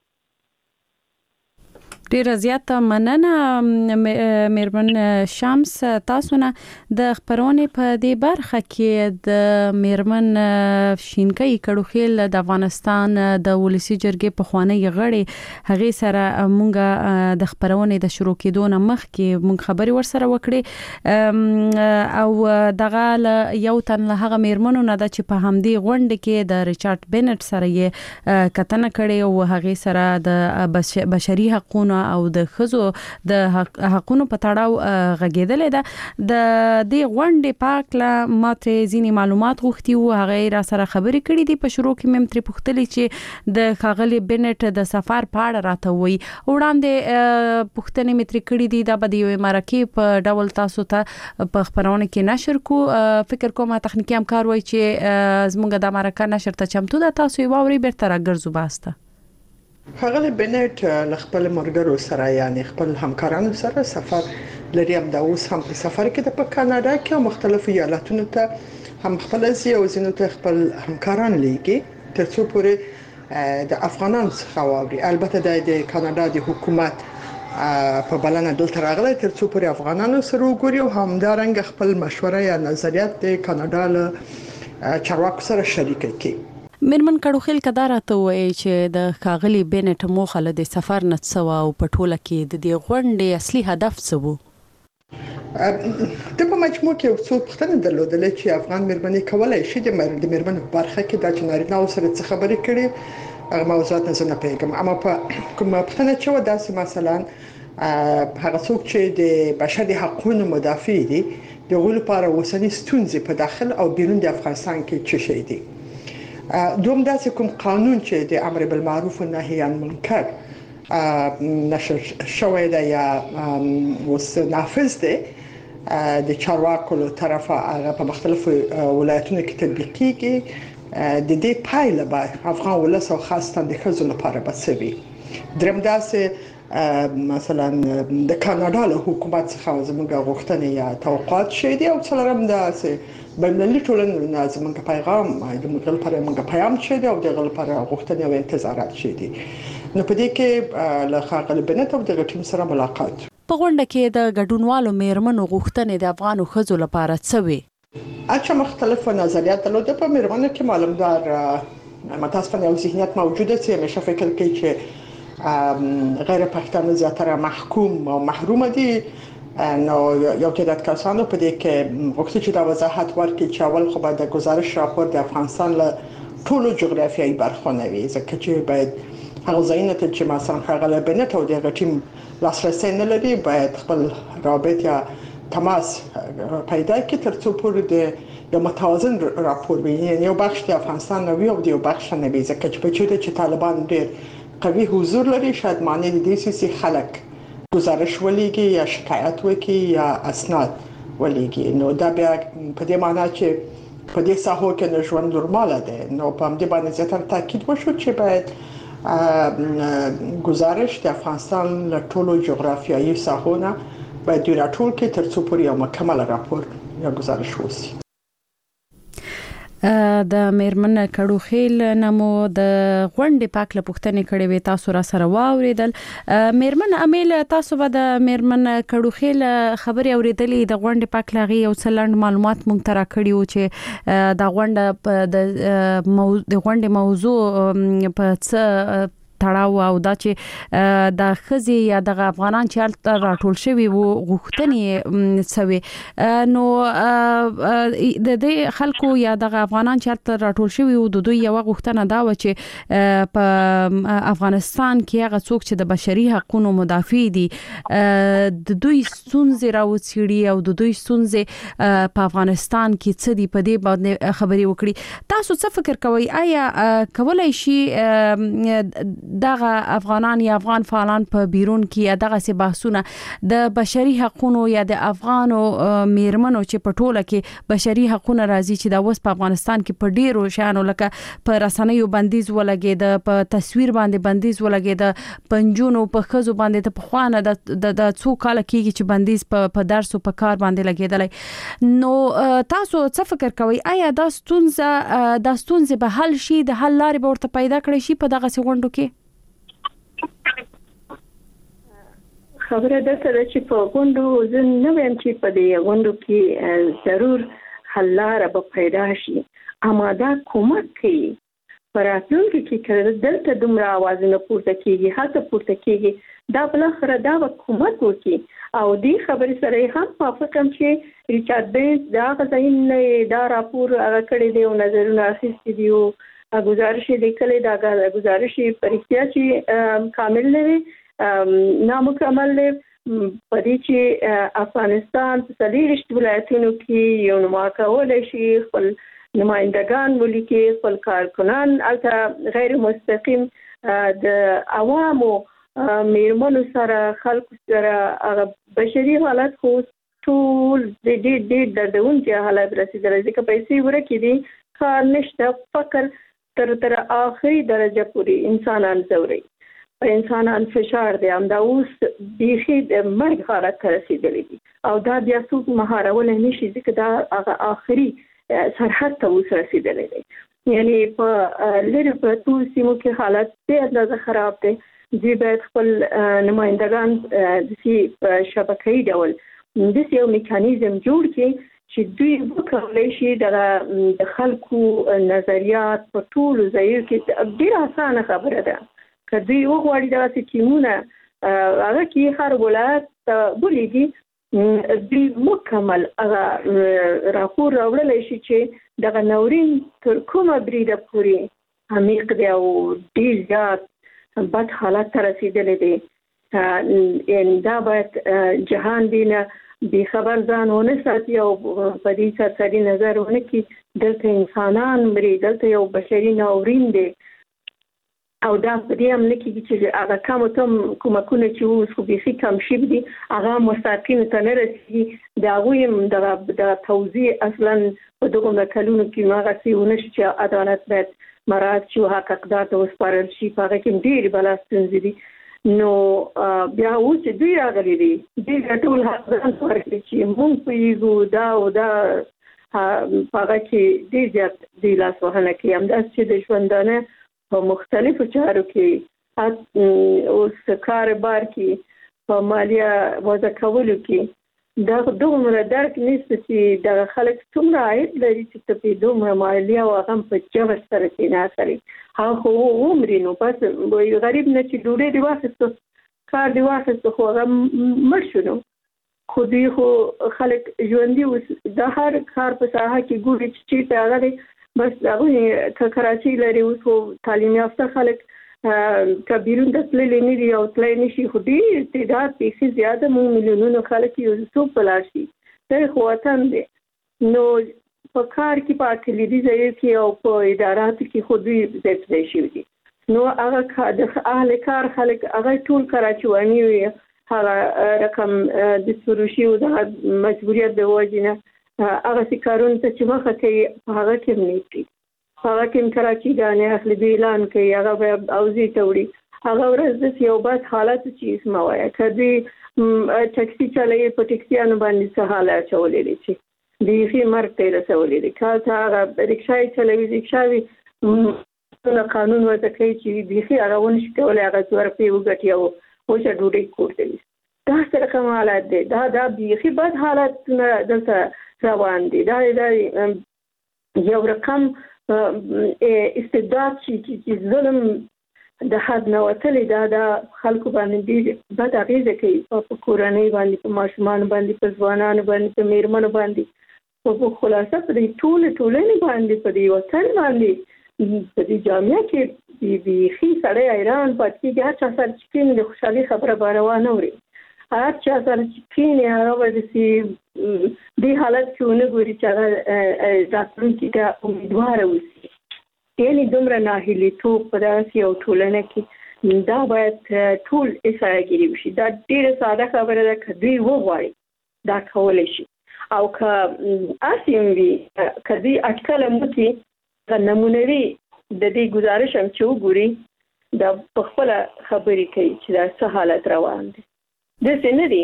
ډیره زیاته مننه میرمن شمس. تاسو نه د خبرونه په دې برخه کې د میرمن شینکۍ کډوخیل د افغانستان د ولسی جرګې په خوانی غړي هغه سره مونږه د خبرونه د شروع کېدو نه مخکې مونږ خبري ور سره وکړي او دغه یو تن له هغه میرمنو نه د چې په همدې غونډه کې د ریچارډ بینټ سره یې کتنه کړي او هغه سره د بشري حقوقو او د خزو د حقونو په تړاو غږیدلې ده. د دې غونډې پاکله ماته ځینی معلومات غوښتي او هغه را سره خبرې کړې دي. په شروع کې مم تر پوښتلې چې د خاغلی بنټ د سفر په اړه راته وایي، وړاندې پوښتنې مې تر کړې دي دا به د یو مرکه په ډول تاسو ته په خبرونه کې نشر کو. فکر کوم تخنیکی همکار وایي چې زموږ د مرکه نشر ته چمتو ده، تاسو یې واوري بیرته راګرځو باسته. خاغلی بنټ له خپل مرګرو سره یعنی خپل همکارانو سره سفر لري. هم د اوس هم په سفر کې د په کاناډا کې مختلفو ایالتونو ته هم خپل ځي او ځینو ته خپل همکاران لېږي ترڅو پورې د افغانانو څخه واوري. البته د کاناډا د حکومت په بلنه دلته راغلی ترڅو پورې افغانانو سره وګوري او همدارنګه خپل مشوره یا نظریات د کاناډا له چارواکو سره شریک کړي. میرمن کډوخیل کدار ته وایي چې د ښاغلي بینټ موخه له د سفر نه څه او په ټوله کې د دې غونډې اصلي هدف څه وو؟ د په مجموع کې یو څو پوښتنې درلودلې چې افغان میرمنې کولای شي د میرمنو په برخه کې د نارینه سره څه خبرې کړي هغه موضوعات نه زنه پیګم. اما په کومه پوښتنه چې و داسې مثلا هغه څوک چې د بشري حقوقو مدافع دي د غول لپاره وسنی ستونزې په داخل او بیرون د افغانستان کې څه شي دي. دوم داسې کوم قانون چې د امر بالمعروف و نهی عن منکر نشر شوی دی یا اوس نافذ دی د چارواکو له طرفه هغه په مختلفو ولایتونو کې تطبیق کیږي. د دې پایله به افغان ولس او خاصه د ښځو لپاره بسوي. درم داسې مثلا د کاناډا له حکومت څخه زموږ غوښتنې یا توقعات شي دي او څلورم داسې بینالمللي ټولنې نه زموږ پیغام د موږ لپاره موږ پیغام شي دي او د لپاره غوښتنې او انتظارات شي دي. نو په دې کې له ښاغلي بنت او د ټیم سره ملاقات په غونډه کې د ګډونوالو میرمنو غوښتنې د افغانو ښځو لپاره څه وي؟ اچھا مختلف نظریات درلوده. په میرمنو کې معلومدار متاسفانه یو ذهنیت موجوده چې همیشه فکر کوي چې غیر پښتانه زیاتره محکوم او محروم دي. نو یو تعداد کسانو په دې کې وخت چې دا وضاحت ورکړي چې اول خو باید د گزارش راپور د افغانستان له ټولو جغرافیایي برخو نه وي ځکه چې باید هغه ځایونه ته چې مثلا ښاغلی بنت او د ټیم لاسرسي نه لري باید خپل رابط یا تماس پیدا کړي ترڅو پورې د یو متوازن راپور وي. یعنی یو بخش د افغانستان نه وي او د یو بخش نه وي ځکه چې په چیرته چې طالبان ډېر قوي حضور لري شاید معنی د دې سیسي خلک گزارش ولېږي یا شکایت وکړي یا اسناد ولېږي. نو دا بیا په دې معنی چې په دې ساحو کې نه ژوند نورماله ده. نو په همدې باندې زیاتره تاکید وشو چې باید گزارش د افغانستان له ټولو جغرافیایي ساحو نه باید راټول کړي ترڅو پورې یو مکمل راپور یا گزارش وشي. د میرمن کډوخیل نمو د غونډې پاک له پوښتنې کړې وې تاسو را سره واوریدل. میرمن امیل تاسو به د میرمن کډوخیل خبرې اوریدلې د غونډې پاک لغي او څلند معلومات مونږ ترا کړیو چې د غونډه د د غونډې موضوع په څه تړاو او دا چې د خزي یا د افغانان چې راټول شوی وو غوښتنې سوي. نو د دې خلکو یا د افغانان چې راټول شوی وو د دوی یو غوښتنه دا و چې په افغانستان کې هغه څوک چې د بشري حقوقو مدافع دي د دوی ستونزې راوڅېړي او د دوی ستونزې په افغانستان کې څه دي په دې باندې خبرې وکړي. تاسو څه فکر کوئ آیا کولای شي دغه افغانان یا افغان فعالان په بیرون کې دغه سي بحثونه د بشري حقوقو یا د افغانو میرمنو چې په ټوله کې بشري حقوقو راځي چې د اوس په افغانستان کې په ډیرو شانو لکه په رسنیو بندیز ولګي د په تصویر باندې بندیز ولګي د پنجونو په خزو باندې ته په خوانه د د څو کال کېږي چې بندیز په درس او په کار باندې لګیدلای. نو تاسو څه فکر کوئ آیا دا ستونزه د ستونزې به حل شي د حل لارې به ورته پیدا کړي شي په دغه غونډو کې؟ خبره ده چې په غونډو زه نه وایم چې په دې غونډو کې ضرور حل لاره به پیدا شي اما دا کومک کوي پر راتلونکي کې کړه دلته دومره اوازونه پورته کیږي هڅه پورته کیږي دا بل خره دا کومک وکي او دې خبرې سره هم موافقم چې ریچارډ بینز دا غزاین دا راپور هغه کړی دی او نظرونه اخیستي دي او گزارش لیکلې دا گزارش پرختیا چې کامل نه وي نامکمل دی په دې چې افغانستان په څلوېښت ولایتونو کې یو نما کولای شي خپل نمائندگان ولیکي خپل کارکنان البته غیر مستقیم د عوامو میرمنو سره خلکو سره هغه بشري حالت خو ټول د دې د دردونکو حالت رسیدل ځکه پیسې ورکې دي کار نشته فقر تر تر اخري درجه پورې انسانان زوري انسانان فشار دی هم دا اوس بیخي د مرګ حالت ته رسیدلی دي او دا بیا څوک مهارول نشي ځکه دا هغه آخري سرحد ته اوس رسیدلی دی. یعنی په لري پرتو سیمو کې حالت ډېر اندازه خراب دی. دوی باید خپل نمایندگان د سی په شبکه‌ای ډول د یو میکانیزم جوړ کړي چې دوی وکولای شي د خلکو نظریات په ټولو ځایونو کې ډېر اسانه خبره ده. که دوی وغواړي دغسې ټیمونه هغه کې هر ولایت ولیږي دوی مکمل هغه راپور راوړلی شي چې دغه ناورین تر کومه بریده پورې عمیق دی او ډېر زیات بد حالت ته رسیدلی دی. یعنی دا باید جهان دینه بی خبر ځان ونه ساتي او په دې سرسري نظر ونه کړي دلته انسانان مري، دلته یو بشري ناورین دی او دا په دې هم نه کېږي چې هغه کمو تم کومکونه چې اوس خو بیخي کم شوي دي هغه مستحقینو ته نه رسېږي. د هغوی هم دغه توضیح اصلا په دغومره کلونو کې هغسې ونه شي چې عدالت باید مراعات شي او حق اقدار ته وسپارل شي. په هغه کې ډېرې بلا ستونزې دي. نو بیا اوس چې دوی راغلي دي دوی ټول حق ځان ته ورکړي چې موږ پوهېږو دا او دا په هغه کې ډېر زیات دوی لاسوهنه کوي. همداسې چې د ژوندانه په مختلفو چارو کې اوس کار بار کې په مالیه وضع کولو کې دا دومره درک نشته چې دغه خلک څومره عاید لري چې ته پرې دومره مالیه او هغه هم په جبر سره کې نه اخلي. هغه خو ومري نو بس غریب نه چې ډوډۍ دې واخیسته کار دې واخیسته خو هغه مړ شو. نو خو دوی خو خلک ژوندي اوس د هر کار په ساحه کې ګوري چې چېرته هغه دی بس هغوی که کراچۍ لري اوس خو تعلیم یافته خلک که بیرون ته تللی نه دي او تللی نه شي خو ډېر تعداد بیخي زیاته مو میلیونونو خلک یو څوک په لاړ شي دا خو وطن دی. نو په کار کې په کلیدي ځایو کې او په اداراتو کې خو دوی ځای په ځای شوي دي. نو هغه د اهل کار خلک هغه ټول کراچواني وي هغه رقم د سروشي او د مجبوریت د وجې نه هغسې کارونو ته چې مخه کوي په هغه کې هم نه کوي. هغه کې کراچي ګانې اخلي دوی اعلان کوي هغه به اوزې ته وړي. هغه ورځ داسې یو بد حالت چې اسمه وایه که دوی ټکسي چلوي په ټکسیانو باندې څه حاله اچولی دی چې بیخي مرګ ته یې رسولی دی. که ته هغه رکشا یې چلوي رکشاوي قانون ورته کوي چې بیخي هغه ونشي کولی هغه څو روپۍ وګټي او وچه ډوډۍ کور ته ویسي. دا څه رقم حالت دی. دا دا بیخي بد حالتونه دلته روان دي. دا دا یو رقم استبداد چې ظلم د حد نه وتلی دا د خلکو باندې ډېر بد اغېزه کوي په کورنۍ باندې په ماشومانو باندې په ځوانانو باندې په میرمنو باندې په خلاصه په دې ټولې ټولنې باندې په دې وطن باندې په دې جامعه کې بیخي سړی حیران پاتې کېږي. هر چا سره چې کښېني د خوشحالۍ خبره به روا نه وړي. هر چا سره چې کښېني هغه به داسې دې حالت کې ونه ګوري چې هغه راتلونکي ته امیدواره اوسي. یعنې دومره ناهیلیتوب په داسې یو ټولنه کې دا باید ټول احصایه‌ګیري وشي. دا ډېره ساده خبره ده که دوی وغواړي دا کولی شي او که هسې هم وي که دوی اټکله هم وکړي نمونوي د دې ګزارش هم چې وګوري دا په خپله خبرې کوي چې دا څه حالت روان دی. داسې نه دي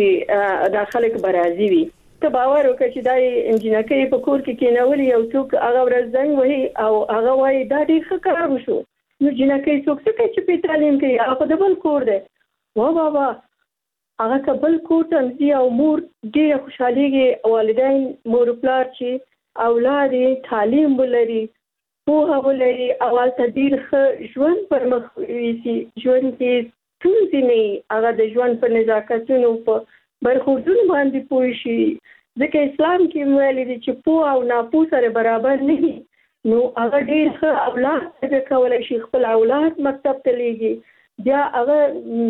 چې دا خلک به راضي وي. ته باور وکړه چې دا انجینکۍ په کور کې کېنولي یو څوک هغه ورځ زنګ وهي او هغه وایي دا ډېر ښه کار وشو. نو جینکۍ څوک څه کوي چې پرې تعلیم کوي هغه خو د بل کور دی. وا بابا هغه که بل کور ته ځي او مور ډېره خوشحالېږي والدین مور پلار چې اولاد یې تعلیم ولري پوهه ولري او هلته ډېر ښه ژوند پر مخ یوسي. ژوند کې ستونزې نه وي. هغه د ژوند په نزاکتونو په برخوردونو باندې پوه شي. ځکه اسلام کې ویلي دي چې پوه او ناپوه سره برابر نه وي. نو هغه ډېر ښه اولاد پیدا کولی شي. خپل اولاد مکتب ته لیږي. بیا هغه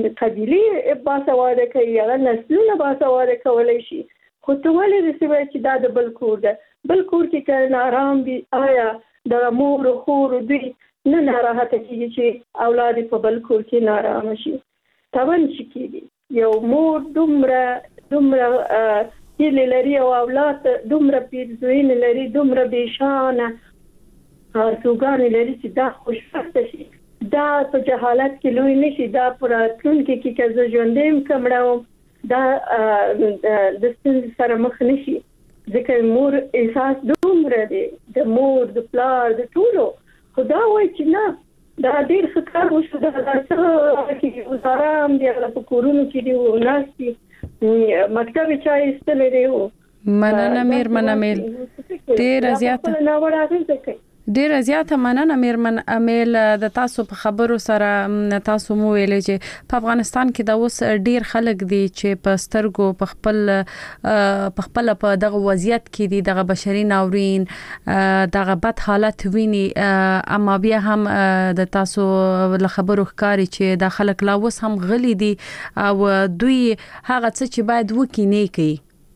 قبیلې باسواده کوي. هغه نسلونه باسواده کولی شي. خو ته ولې داسې وایې چې دا د بل کور ده؟ بل کور کې که نارام وي آیا دغه مور و خور دوی نه ناراحته کېږي چې اولاد یې په بل کور کې نارامه شي؟ طبعا چې کېږي. یو مور دومره دومره هیلې لري او اولاد دومره پیرزوینې لري دومره بېشانه آرزوګانې لري چې دا خوشبخته شي. دا په جهالت کې لوی نشي، دا پر راتلونکي کې که زه ژوندیم کمړم دا د ستونزې سره مخ نشي، ځکه مور احساس دومره دی د مور د پلار د ټولو. خدا وایي چې نه دا ډېر ښه کار وشو، دا څه کې وزاره هم دی هغه په کورونو کې دی ناست مکتب چا ایستلی دی. مننه میرمن امیل، ډېره زیاته ناوړه اغېزه کوي. ډیره زیاته مننه میرمن امیل د تاسو په خبرو سره. تاسو مو ویل چې په افغانستان کې دا اوس ډیر خلک دي چې په سترګو په خپل په خپل په دغه وضعیت کې دي، دغه بشري ناورین دغه بد حالت ویني، اما بیا هم د تاسو له خبرو ښکاري چې دا خلک لا اوس هم غلي دي او دوی هغه څه چې باید وکړي نه کوي.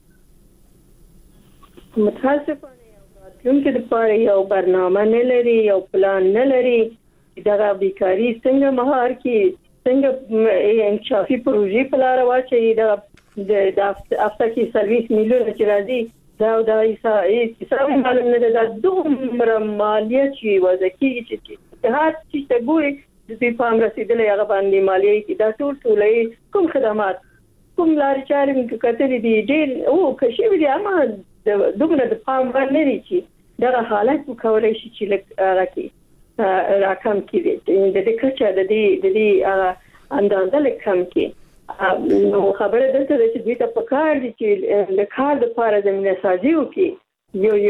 متاسفانه راتلونکي لپاره یو برنامه نه لري، یو پلان نه لري، دغه بیکاری څنګه مهار کی، څنګه انکشافي پروژې په لار واچي، د افتا کې سرویس میلیون چې راځي دا دا حساب معلوم نه ده، دومره مالیه چې وځي چې هر څه ته ګوري د دې پام رسیدلې هغه باندې مالیه کې دا ټول ټولې کوم خدمات کوم لارې چارې موږ کتلې دي ډېر او کشي وی اما دومره د پام باندې لري چې دا حالت وکولای شي چې لکه کې راکم کړي د دې کچا د دې د دې اندازه لکم کې نو خبره درته ده چې دوی ته پکار دي چې د کار لپاره زمينه سازي وکړي، یو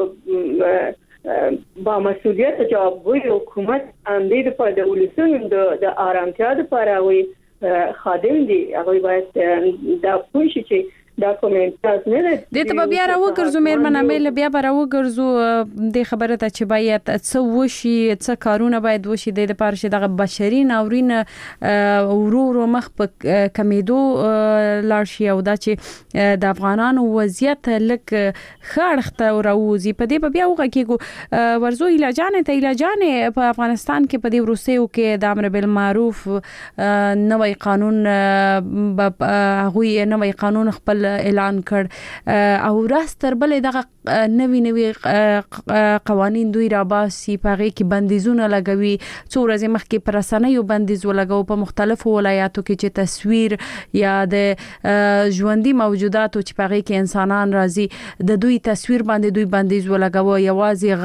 یو با مسؤلیت جوابګوی حکومت اندې په د ولسونو د آرامتیا لپاره وي خادم دي، هغه باید دا پوه شي چې دا کومنټاز نه ده. د ته بیا راوګرځو میرمن امیل، بیا به راوګرځو د خبره ته چې باید څه وشي، څه کارونه باید وشي د لپاره چې دغه بشري ناورین ورو ورو مخ په کمیدو لاړ شي او دا چې د افغانانو وضعیت لک خړخته راوځي. په دې بیا وګورئ ورزو علاجانه ته علاجانه په افغانستان کې په دې روسیو کې د امر بالمعروف نوې قانون هغه نوې قانون خپل اعلان کړ او راستر بلې دغه نوی نوی قوانين دوی را باسي، پاره کې بندیزونه لګوي، څو ورځې مخکې پر رسنیو بندیز ولګاو په مختلفو ولایاتو کې چې تصویر یا د ژوندۍ موجوداتو چې پاره کې انسانان راځي د دوی تصویر باندې دوی بندیز ولګاو، یوازې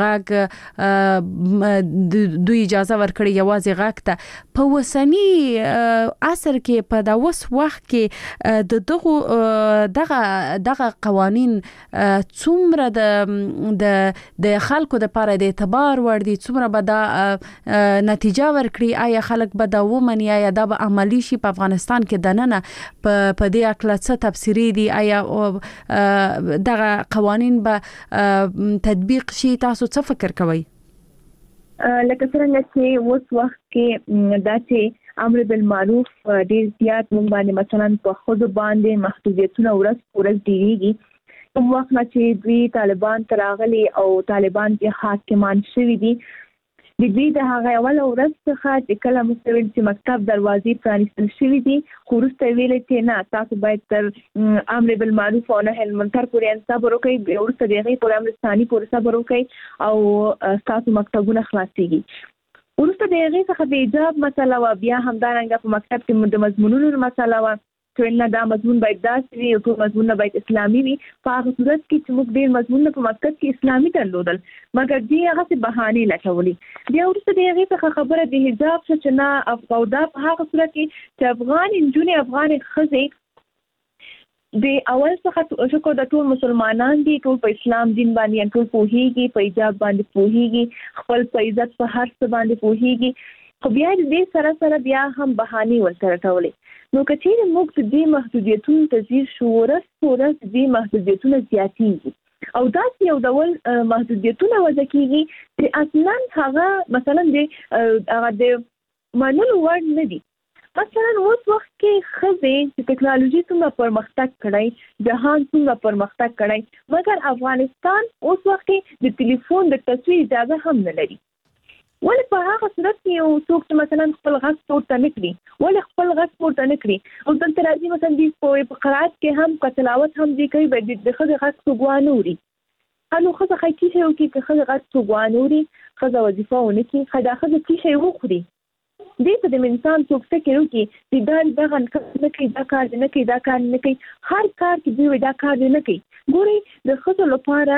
غږ دوی اجازه ورکړي یوازې غږ ته. په وسنی عصر کې په دا وس وخت کې د دغه دغه دغه قوانين څومره د د د خلکو د لپاره د اعتبار ور دي، څومره به دا نتیجه ورکړي، آیا خلک به دا ومني، آیا دا به عملی شي په افغانستان کې دننه په په دې اکل څه تفسیری دي، آیا دغه قوانين به تطبیق شي؟ تاسو څه فکر کوئ؟ لکه څنګه چې اوس وخت کې دا چې امر بالمعروف ډیر زیات مونږ باندې مثلا په خود باندې محدودیتونه ورځ ورځ ډیریږي، کوم وخت چې دوی طالبان تراغلي او طالبان چې حاکمان شوي دي د دوی د هغه اول ورځ څخه چې کله مستویل چې مکتب دروازې پرانیستل شوي دي، خو وروسته ویل چې نه تاسو باید تر امر بالمعروف او نهي عن المنکر پورې صبر وکړئ، ورسته دغه پورې امر ثاني پورې صبر وکړئ او تاسو مکتبونه خلاصيږي. ورسته د هغې څخه د حجاب مسله وه، بیا همدارنګه په مکتب کې د مضمونونو مسله وه چې نه دا مضمون باید داسې وي او ټول مضمونونه باید اسلامي وي. په هغه صورت کې چې موږ ډېر مضمونونه په مکتب کې اسلامي درلودل مګر دوی هغسې بهانې لټولې. بیا وروسته د هغې څخه خبره د حجاب شوه چې نه او دا په هغه صورت کې چې افغان نجونې افغانې ښځې د اول څخه شکر د ټول مسلمانان دي، ټول په اسلام دین باندې ټول پوهیږي، په حجاب باندې پوهیږي، خپل په عزت په هر څه باندې پوهیږي، خو بیا دې سره سره بیا هم بهانې ورته راټولې. نو که چیرې موږ د دې محدودیتونو ته ځیر شو، ورځ په ورځ دې محدودیتونه زیاتېږي او داسې یو ډول محدودیتونه وضع کېږي چې اصلا هغه مثلا د هغه د منلو وړ نه دي. مثلا اوس وخت کې ښځې چې ټکنالوژي څومره پرمختګ کړی، جهان څومره پرمختګ کړی، مګر افغانستان اوس وخت کې د ټلیفون د تصویر اجازه هم نه لري. ولې په هغه صورت کې یو څوک چې مثلا خپل غږ پورته نه کړي، ولې خپل غږ پورته نه کړي او دلته راځي مثلا دوی په قرائت کې هم که تلاوت هم دوی کوي باید د ښځې غږ څوک وانه اوري. نو ښځه ښایي څه شی وکړي که ښځې غږ څوک وانه اوري، ښځه وظیفه ونه کړي، ښه دا ښځه څه شی وخوري دې ته د انسان څوک فکر وکړي چې دا دغه نه کوي دا کار نه کوي دا کار نه کوي هر کار کې دوی دا کار نه کوي. ګوري د ښځو لپاره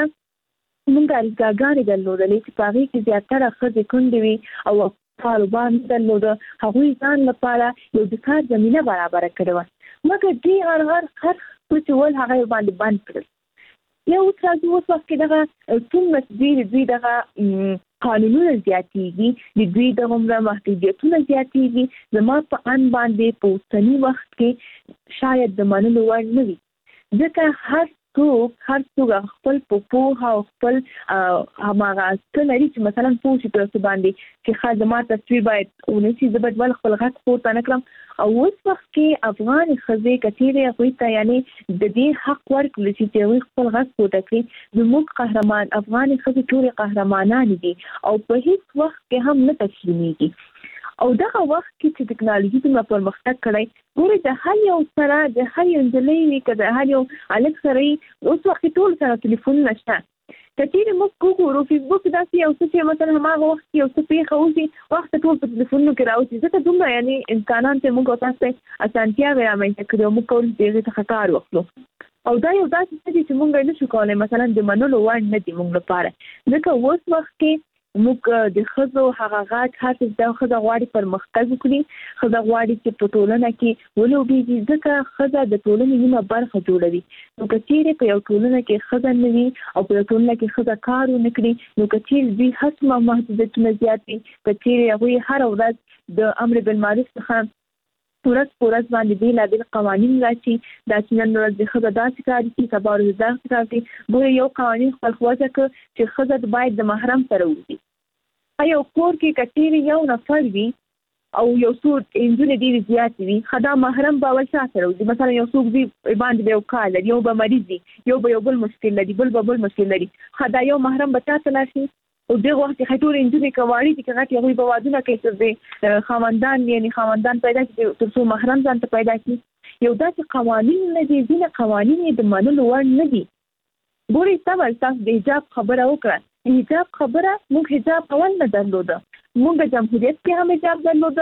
موږ اړتیاګانې درلودلې چې په هغې کې زیاتره ښځې کونډې وي او کاروبار نه درلوده. هغوی ځان لپاره یو د کار زمینه برابره کړې وه مګر دوی هر هر هر څه چې ول هغه یې باندې بند کړل. یو اوس راځي اوس وخت کې دغه څومره دوی دوی دغه قانونونه زیاتېږي د دوی د عمر محدودیتونه زیاتېږي زما په ان باندې په اوسني وخت کې شاید د منلو وړ نه وي ځکه هر څوک هر څوک خپل په پوهه او خپل هماغه څه لري چې مثلا پوه شي په څه باندې چې ښه زما تصویر باید ونیسي زه باید ول خپل غږ پورته نه کړم. او اوس وخت کې افغان ښځې که چیرې هغوی ته یعنې د دې حق ورکړل شي چې هغوی خپل غږ پورته کړي زموږ قهرمان افغان ښځې ټولې قهرمانان دي او په هیڅ وخت کې هم نه تسلیمیږي. او دغه وخت کې چې ټکنالوژي څومره پرمختګ کړی ګورئ د هر یو سره د هر یو نجلۍ وي که د هر یو هلک سره وي اوس وخت کې ټول سره تلیفونونه شته. که چیرې موږ وګورو فیسبوک داسې یو څه چې مثلا هماغه وخت کې یو څه پېښه وشي وخت ټول په تلیفونونو کې راوځي ځکه دومره یعنې امکانان ته موږ او تاسو ته اسانتیاوې رامنځته کړي او موږ کولی چې هغې څخه کار واخلو. او دا یو داسې څه دي چې موږ یې نشو کولی مثلا د منلو وړ نه دي موږ لپاره ځکه اوس وخت کې موږ د ښځو هغه غږ هر څه د ښځه غواړي پرمختګ وکړي ښځه غواړي چې په ټولنه کې ولوبېږي ځکه ښځه د ټولنې نیمه برخه جوړوي. نو که چیرې په یو ټولنه کې ښځه نه وي او په یو ټولنه کې ښځه کار ونه کړي نو که چیرې دوی هڅه محدودیتونه زیات وي که چیرې هغوی هره ورځ د امر بالمعروف څخه ورځ په ورځ باندې بېلابېل قوانین راشي دا چې نن ورځ د ښځه داسې کار کوي سبا ورځ داسې کار کوي. ګوره یو قوانین خپل خوځه کړه چې ښځه باید د محرم سره وځي. یو کور کې که چیرې یو نفر وي او یو څو نجونې ډېرې زیاتې وي ښه دا محرم به اول چا سره وځي مثلا یو څوک ځي باندې به یو کار لري یو به مریض وي یو به یو بل مشکل لري بل به بل مشکل لري ښه دا یو محرم به چا ته لاړ شي او دغه وخت کې ټولې نجونې که واړې دي که غټې هغوی به وادونه کوي تر دې خاوندان یعنې خاوندان پیدا کړي تر څو محرم ځان ته پیدا کړي. یو داسې قوانین نه دي ځینې قوانین یې د منلو وړ نه دي. ګورئ صبر تاسو د حجاب خبره وکړه حجاب خبره موږ حجاب اول نه درلوده موږ جمهوریت کې هم حجاب درلوده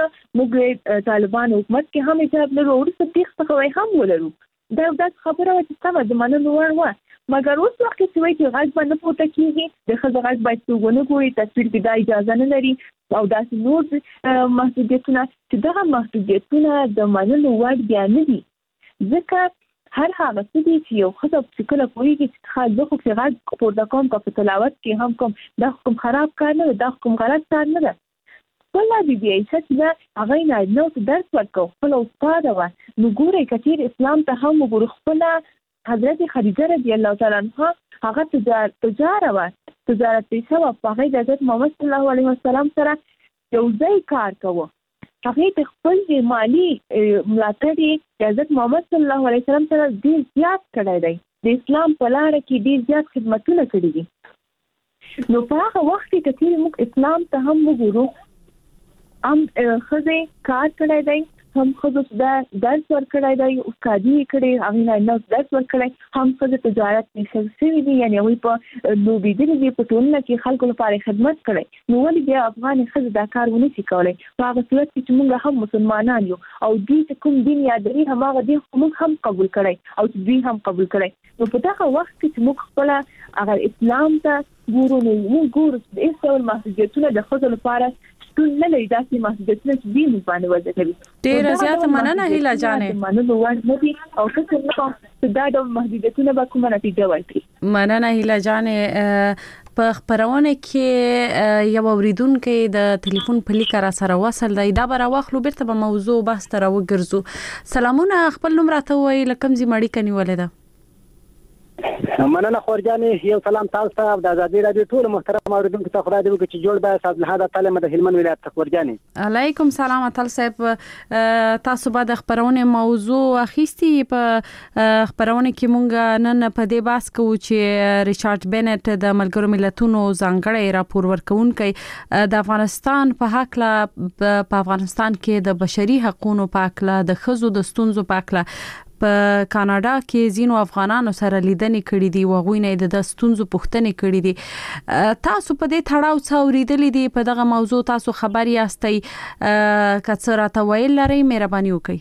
موږ طالبان حکومت کې هم حجاب لرو وروسته تېښ څخه هم ولرو دا داسې خبره وه چې سمه د منلو وړ وه مګر اوس وخت کې چې وایي چې غږ به نه پورته کېږي د ښځه غږ باید څوک ونه ګوري تصویر کې دا اجازه نه لري او داسې نور محدودیتونه چې دغه محدودیتونه د منلو وړ بیا نه دي ځکه هر هغه څه دي چې یو ښځه چې کله پوهېږي چې ښه زه خو چې غږ پورته کوم که په تلاوت کې هم کوم دا کوم خراب کار نه ده دا کوم غلط کار نه ده. خپله بیبي عایشه چې ده هغه یې نارینهو ته درس ورکوه خپله استاده وه نو ګورئ که چیرې اسلام ته هم وګورو خپله حضرت خدیجه رضی الله تعالی عنها هغه تجاره وه تجارت پیشه وه په هغې د حضرت محمد صلی الله علیه وسلم سره یو ځای کار کوه هغې د خپل د مالي ملاتړ یې د حضرت محمد صلی الله علیه وسلم سره ډېر زیات کړی دی د اسلام په لاره کې ډېر زیات خدمتونه کړي دي. نو په هغه وخت کې که چیرې موږ اسلام ته هم وګورو هم ښځې کار کړی دی هم ښځو ته درس ورکړی دی استادي یې کړې هغې نارینهو درس ورکړی هم ښځې تجارت پیشه شوي دي یعنې هغوی په لوبېدلي دي په ټولنه کې خلکو لپاره خدمت کړی نو ولې بیا افغانې ښځې دا کار ونه شي کولی په هغه صورت کې چې موږ هم مسلمانان یو او دوی چې کوم دین یادوي هماغه دین موږ هم قبول کړی او چې دوی هم قبول کړی نو په دغه وخت کې چې موږ خپله اگر اسلام ته ګورو نو موږ ګورو چې هېڅ ډول محدودیتونه د ښځو لپاره شتون نه لري داسې محدودیتونه چې دوی موږ باندې وضع کوي. ډېره زیاته مننه هیله جانې منلو وړ نه دي او فکر نه کوم چې دا ډول محدودیتونه به کومه نتیجه ورکړي. مننه هیله جانې په خبرونه کې یو اوریدونکو د ټلیفون په لیک را سره وصل دی دا به راوخلو بیرته به موضوع بحث ته راوګرځو. سلامونه خپل نوم راته ووایئ له کوم ځای اړیکه نیولې ده؟ مننه خورجانې یو سلام تاسو ته د ازادي راډیو ټول محترم اوریدونکو ته خدای دې وکړي چې جوړ به عبدالحاد طالب د هلمند ولایت څخه خورجانې. علیکم سلام اتل صاحب تاسو به د خبرونه موضوع اخیستي په خبرونه کې مونږ نن په دې بحث کوو چې ریچارډ بنت د ملګرو ملتونو ځانګړی راپور ورکونکي د افغانستان په حق لا په افغانستان کې د بشري حقوقو په حق لا د خزو د ستونزو په حق لا په کاناډا کې زینو افغانانو سره لیدنې کړې دي او غوښنه د ستونزو پوښتنې کړې دي. تاسو په دې تړاو څه اوریدلې دي په دغه موضوع تاسو خبر یاستئ که څه راته ویل لرئ مهرباني وکړئ.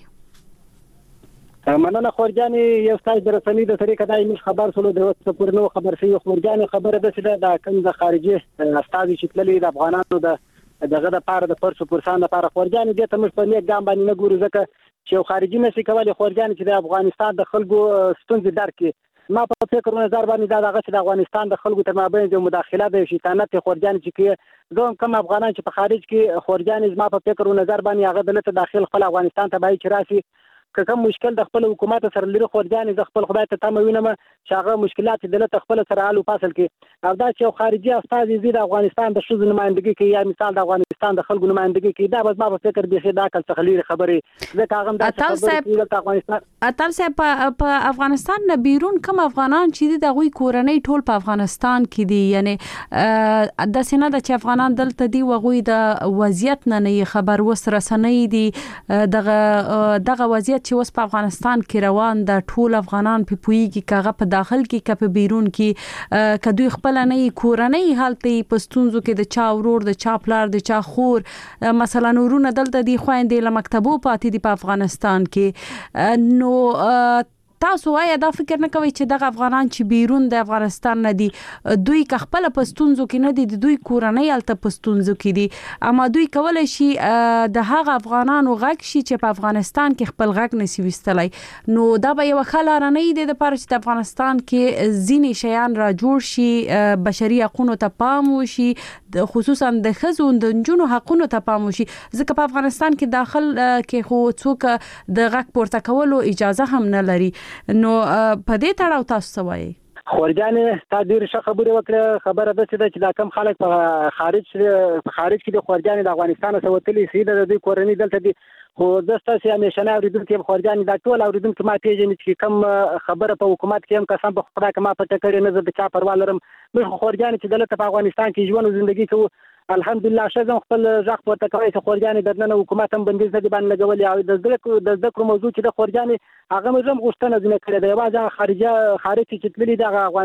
مننه خورجانې یو ستاسو د رسنۍ د طریقه دای موږ خبر سولو د وڅ پر نو خبر شي خورجانې خبره ده چې د کوم د خارجي استاد چې تللی د افغانانو د دغه د پاره د پرسو پرسان لپاره خورجانې د تمش په نیک ګام باندې نه ګورو ځکه چې خارجي نشي کولای خورجانې چې د افغانستان د خلکو ستونزې درک ما په فکر نظر باندې دا دغه چې د افغانستان د خلکو تر مابین د مداخله د شیطانت خورجانې چې کوم کم افغانان چې په خارج کې خورجانې ما په فکر نظر باندې هغه دلته داخل خپل افغانستان ته بای چې راشي که کوم مشکل د خپل حکومت سره لري خورجانې د خپل خدای ته تم وینم چې هغه مشکلات د دلته خپل سره حل فاصل کې او دا چې خارجي استاد زی د افغانستان د شوز نمائندګي کې یا مثال د افغانستان د خلکو نمائندګي کې دا بس ما په فکر به دا کل تخلیر خبره ځکه هغه د افغانستان اتل صاحب په افغانستان نه بیرون کوم افغانان چې د غوي کورنۍ ټول په افغانستان کې دي یعنی د سینه د چې افغانان دلته دی وغوي د وضعیت نه خبر وسره سنې دي دغه دغه وضعیت چې اوس په افغانستان کې روان د ټول افغانان په پویږي کاغه په داخل کې کپ بیرون کې کدوې خپل نه کورنۍ حالت په ستونزو کې د چا ورور د چا پلار د چا خور مثلا ورونه دلته دی خويندې له مکتبو پاتې دي په افغانستان کې نو تاسو آیا دا فکر نه کوئ چې دغه افغانان چې بیرون د افغانستان نه دي دوی که خپل پښتونزو کې نه دي دوی کورنۍ الته پښتونزو کې دي اما دوی کولای شي د هغه افغانانو غږ شي چې په افغانستان کې خپل غږ نسی وستلای نو دا به یو خلاره نه دی د پاره چې د افغانستان کې ځینې شیان را جوړ شي بشري حقوقو ته پام وشي خصوصا د خزو د جنونو حقوقو ته پام وشي ځکه په افغانستان کې داخل کې خو څوک د غږ پورته کولو اجازه هم نه لري نو په دې تړاو تاسو وایي خورجانې تا ډیر ښه خبره وکړه خبره ده چې دا کم خلک په خارج خارج کې د خورجانې د افغانستان څخه وتلي سي د دوی کورنۍ دلته دي خو زستا سي همیشنه اوریدونکو خورجانې دا ټول اوریدونکو ما پیژنې چې کم خبره په حکومت کې هم قسم په خدای کما په ټکړې نه د چا پروا لرم موږ خورجانې چې دلته په افغانستان کې ژوند او ژوندۍ کوو الحمدلله شزم خپل ځخ پورته کوي چې خورجانې دنه حکومت هم بندیز نه دی باندې لګولې او د ذکر د ذکر موضوع چې د خورجانې هغه مزم غوښتنه ځنه کړې ده یوازې خارجه خارج چې تللی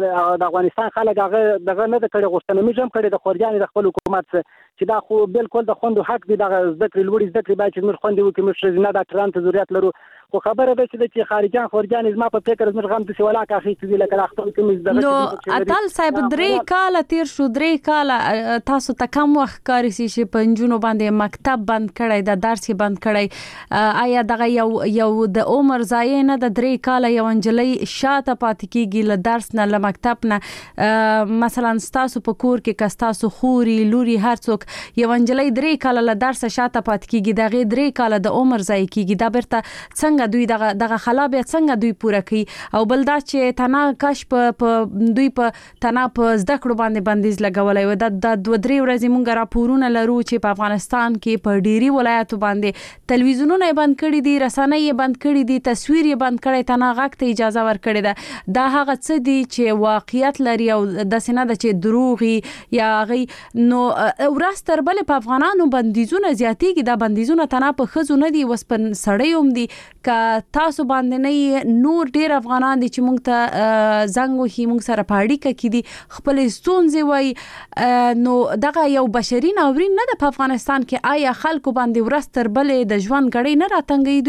د افغانستان خلک هغه دغه نه د کړې غوښتنه مزم کړې د خورجانې د خپل حکومت چې دا خو بالکل د خوندو حق دی د ذکر لوړ ذکر باید چې موږ خوندو کې موږ نه د ټرانت ضرورت لرو خو خبره ده چې خارجان خورجان زما په فکر زما غم د سوالا کاخي چې لکه اخته کوم زده نو اتل صاحب درې کال تیر شو درې کال تاسو ته کم وخت کاری سي چې پنځونو باندې مکتب بند کړی د درس بند کړی آیا دغه یو یو د عمر ځای نه د درې کال یو انجلۍ شاته پاتې کیږي له درس نه له مکتب نه مثلا تاسو په کور کې کستاسو خوري لوري هر څوک یو انجلۍ درې کال له درس شاته پاتې کیږي دغه درې کال د عمر ځای کیږي دا برته څنګه دوی دغه دغه خلابه څنګه دوی پوره کوي او بل دا چې تنا کش په دوی په تنا په زده کړو باندې بندیز لګولای و د دوه درې ورځې مونږ راپورونه لرو چې په افغانستان کې په ډيري ولایتو باندې تلویزیونونه بند کړي دي رسنۍ یې بند کړي دي تصویر یې بند کړي تنا غږ ته اجازه ور کړي ده دا هغه څه دي چې واقعیت لري او د سینه د چې دروغي یا غي نو ورستر بل په افغانانو بندیزونه زیاتېږي دا بندیزونه تنا په خزو نه دي وسپن سړی هم دي که تاسو باندې نه نور ډیر افغانان دي چې موږ ته زنګ وهي موږ سره پاړی کې دي خپل ستونزې وای نو دغه یو بشري ناورین نه د افغانستان کې آیا خلکو باندې ورستر بلې د ژوند غړي نه راتنګي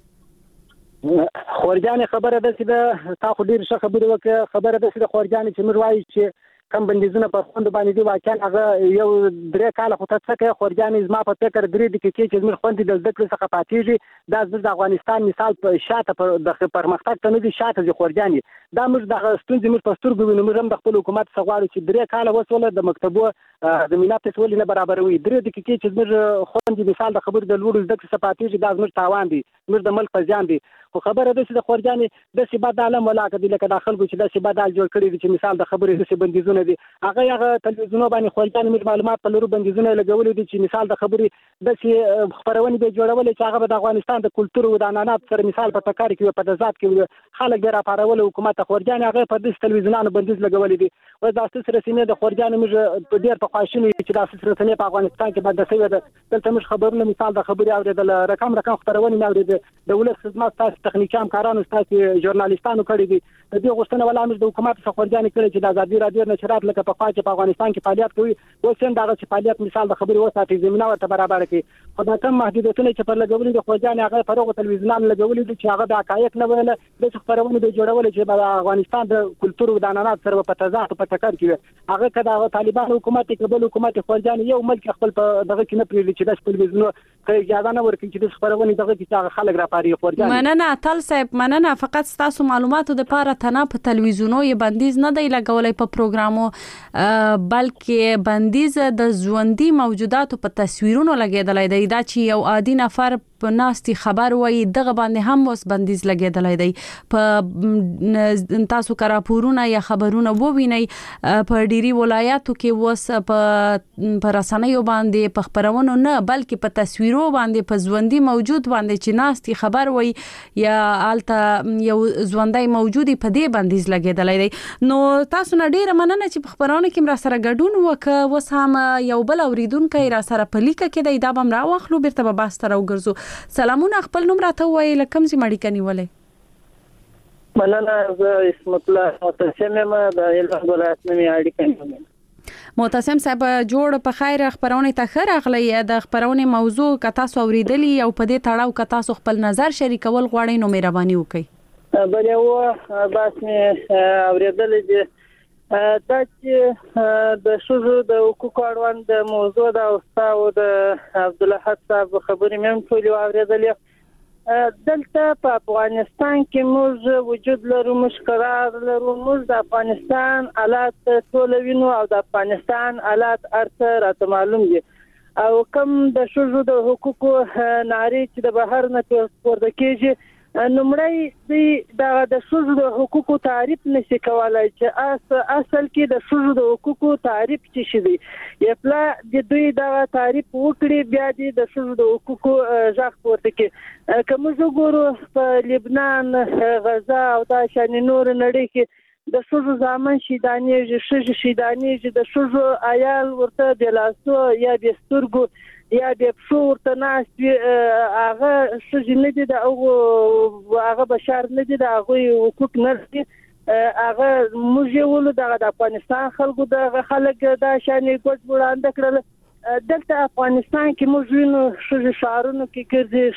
دوی خورجان خبره ده چې تا خو ډیر ښه خبره وکړه خبره ده چې خورجان چې موږ وایي چې کم بندیزونه پر خوند باندې دی واکان هغه یو درې کال خو ته څه خورجان زما په فکر درې دقیقې چې موږ خوند د ذکر څخه پاتېږي دا د افغانستان مثال په شاته پر د پرمختګ ته نه دي شاته دي خورجان دا موږ د ستونزې موږ په سترګو وینو موږ هم د خپل حکومت څخه غواړو چې درې کال وسوله د مکتبو د مینات ټول نه برابروي درې دقیقې چې موږ خوند مثال د خبر د لوړ ذکر څخه پاتېږي دا موږ تاوان دي موږ د ملک په ځان دي خو خبره ده چې د خورجان د سبا د عالم ولاکه دي لکه د خلکو چې د سبا د جوړ کړی دي چې مثال د خبرې د بندیزونه دي هغه هغه تلویزیونونو باندې خورجان موږ معلومات په لورو بندیزونه لګولې دي چې مثال د خبرې د خبرونه به جوړولې چې هغه د افغانستان د کلتور او د عنعنات سره مثال په تکار کې په تضاد کې خلک ډیر افارول حکومت خورجان هغه په دې تلویزیونونو بندیز لګولې دي او د اساس رسنۍ د خورجان موږ په ډیر په خواشینی چې د اساس رسنۍ په افغانستان کې بد څه ده دلته موږ خبرونه مثال د خبرې اوریدل رقم رقم خبرونه نه اوریدل دولت خدمات تاسو ستاسو تخنیکی همکارانو ستاسو ژورنالیستانو کړي دي د دې غوښتنه ولا موږ د حکومت څخه خبرګانې کړې چې د ازادي رادیو نشرات لکه په خوا چې په افغانستان کې فعالیت کوي اوس هم دغه فعالیت مثال د خبري وساتي زمينه ورته برابر کړي خو دا کوم محدودیتونه چې پر لګولې د خبرګانې هغه پرغه تلویزیونانو لګولې دي چې هغه د حقایق نه ویل د خبرونو د جوړول چې د افغانستان د کلتور او د عنعنات سره په تضاد په ټکر کې هغه کله طالبان حکومت کې بل حکومت خبرګانې یو ملک خپل په دغه کې نه پریږدي چې د تلویزیونونو ته اجازه نه ورکړي چې د خبرونو دغه کې هغه خلک راپاري خبرګانې مننه تل صاحب مننه فقط تاسو معلوماتو د لپاره تنه په تلویزیونونو یې بندیز نه دی لګولای په پروګرامو بلکې بندیز د ژوندۍ موجوداتو په تصویرونو لګیدلای دی دا چې یو عادي نفر په ناستي خبر وایي دغه باندې هم اوس بندیز لګیدلای دی په تاسو کرا پورونه یا خبرونه وویني په ډيري ولایاتو کې وس په پرسنیو باندې په خبرونو نه بلکې په تصویرو باندې په ژوندۍ موجود باندې چې ناستي خبر وایي یا الته یو ژوندۍ موجودي په دې بندیز لګیدلای دی نو تاسو نه ډیره مننه چې په خبرونه کې را سره ګډون وک وس هم یو بل اوریدونکو را سره په لیکه کې دی دا بم را واخلو بیرته به بس تر وګرځو سلامونه خپل نوم راته وایي لکم زی مړی کني ولې مننه زه اسمت الله معتصم یم د علم ولایت نومي اړیکه معتصم صاحب جوړ په خیر خبرونه ته خیر اغلی د خبرونه موضوع ک تاسو اوریدلی او په دې تړاو ک تاسو خپل نظر شریکول غواړئ نو مهرباني وکړئ بل یو بس مې اوریدل دي دا چې د شوزو د حقوقو اړوند د موضوع د استاد د عبد الله صاحب خبرې مې ټول اوریدلې دلته په افغانستان کې موږ وجود لرو مشکرار لرو موږ د افغانستان حالات ټول وینو او د افغانستان حالات ارته راته معلوم دي او کوم د شوزو د حقوقو ناري چې د بهر نه پورته کیږي نمړی د د شوزو د حقوقو تعریف نشي کولای چې اصل کې د شوزو د حقوقو تعریف څه شي دی یپلا د دوی د تعریف وکړي بیا د شوزو د حقوقو ځخ پورته کې کوم وګورو په لبنان غزا او د شان نور نړۍ کې د شوزو ځامن شیدانی شوزو شیدانی د شوزو عیال ورته د لاسو یا د سترګو یا د پښور ته ناس هغه سجن دي د هغه هغه بشر نه دي د هغه حقوق نه دي هغه موږ ولو د افغانستان خلکو د خلک د شانې ګډ وړاندې کړل دلته افغانستان کې موږ وینو شوزي شهرونو کې ګرځي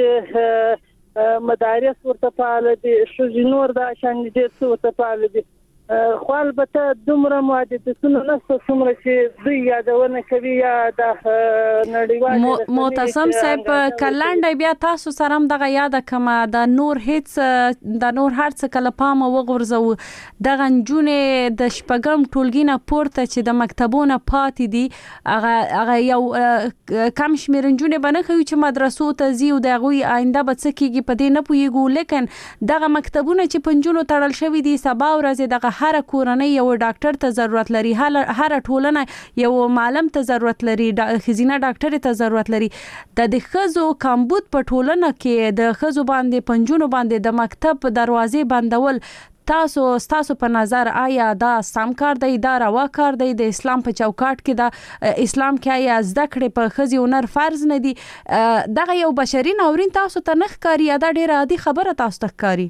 شوزي مدارس ورته فعال دي شوزي نور د شانې دي څه فعال دي خو البته دومره محدودیتونه نشته څومره چې دوی یادونه کوي یا د نړیوال معتصم صاحب کلانډ بیا تاسو سره هم دغه یاد کما د نور هیڅ د نور هرڅ کله پام وغورځو د غنجونه د شپږم ټولګینه پورته چې د مکتبونو پاتې دي هغه هغه یو کم شمیرنجونه بنه کوي چې مدرسو ته زی او د غوي آینده به څه کیږي په دې نه پویګو لیکن دغه مکتبونه چې پنځونو تړل شوی دي سبا ورځ دغه هر کورنۍ یو ډاکټر ته ضرورت لري هر ټولنه یو معلم ته ضرورت لري خزینه ډاکټر ته ضرورت لري د خزو کمبود په ټولنه کې د خزو باندې پنځونو باندې د مکتب دروازې بندول تاسو تاسو په نظر آیا دا سم کار دی دا روا کار دی د اسلام په چوکاټ کې دا اسلام کې آیا زده کړې په خزي هنر فرض نه دي دغه یو بشري ناورین تاسو ته نخ کاری دا ډیره عادي خبره تاسو ته کاری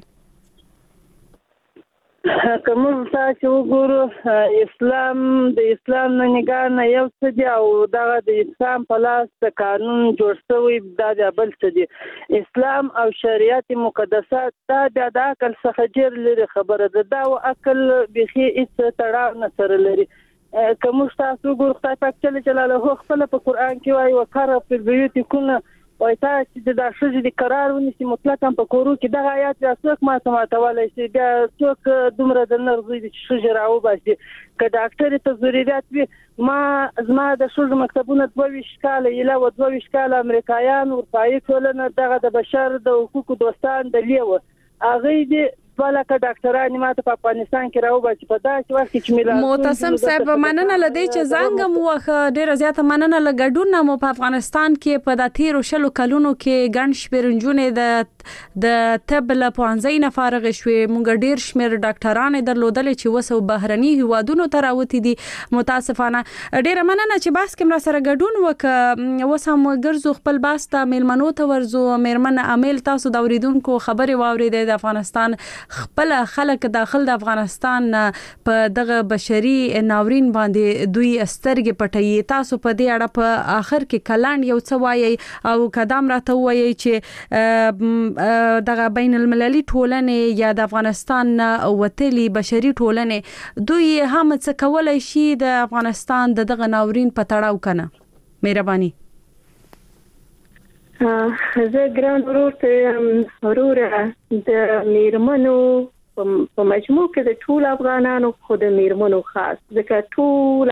کوم چې وګورو اسلام د اسلام نه نگاه نه یو څه دی او دا د اسلام په لاس د قانون جوړ شوی دا د بل څه دی اسلام او شریعت مقدسات دا د عقل څخه ډیر لري خبره ده دا او عقل بيخي هیڅ تړاو نه سره لري کوم تاسو وګورئ خدای پاک جل جلاله خپل په قران کې وايي وکړه په بیوت کونه وای تاسو چې د شوزي د قرار ونیسي مطلقاً په کورو کې د آیات څوک ما سماتولای شي بیا څوک دومره د نرزوي د شوزي راو باسي که ډاکټر ته ضرورت وي ما زما د شوزي مکتبونه دوه شکاله یلا و دوه شکاله امریکایان اروپایي ټولنه دغه د بشر د حقوقو دوستان د لیوه هغه دې ولکه ډاکټران ماته په افغانستان کې راوباسي په داسې وخت کې چې ملا معتصم صاحب مننه لدی چې زنګ مو وخه ډیره زیاته مننه لګډون مو په افغانستان کې په د تیر شلو کلونو کې ګڼ شمېرنجونه د د طب له پوهنځي نه فارغ شوې مونږ ډیر شمېر ډاکټران درلودل چې وسو بهرني هوادونو ته راوتی دي متاسفانه ډیره مننه چې بحث کې مر سره ګډون وک وسم ګرځو خپل باسته میلمنو ته ورزو میرمن عامل تاسو د اوریدونکو خبري واورید د افغانستان خپل خلک داخل د افغانستان په دغه بشري ناورین باندې دوی استرګې پټي تاسو په دې اړه په اخر کې کلان یو څه وایي او قدم راته وایي چې دغه بین المللي ټولنې یا د افغانستان وتلي بشري ټولنې دوی هم څه کولای شي د افغانستان د دغه ناورین په تړاو کنه مهرباني زه ګران ورور ته ورور د میرمنو په مجموع کې د ټول افغانانو خو د میرمنو خاص ځکه ټول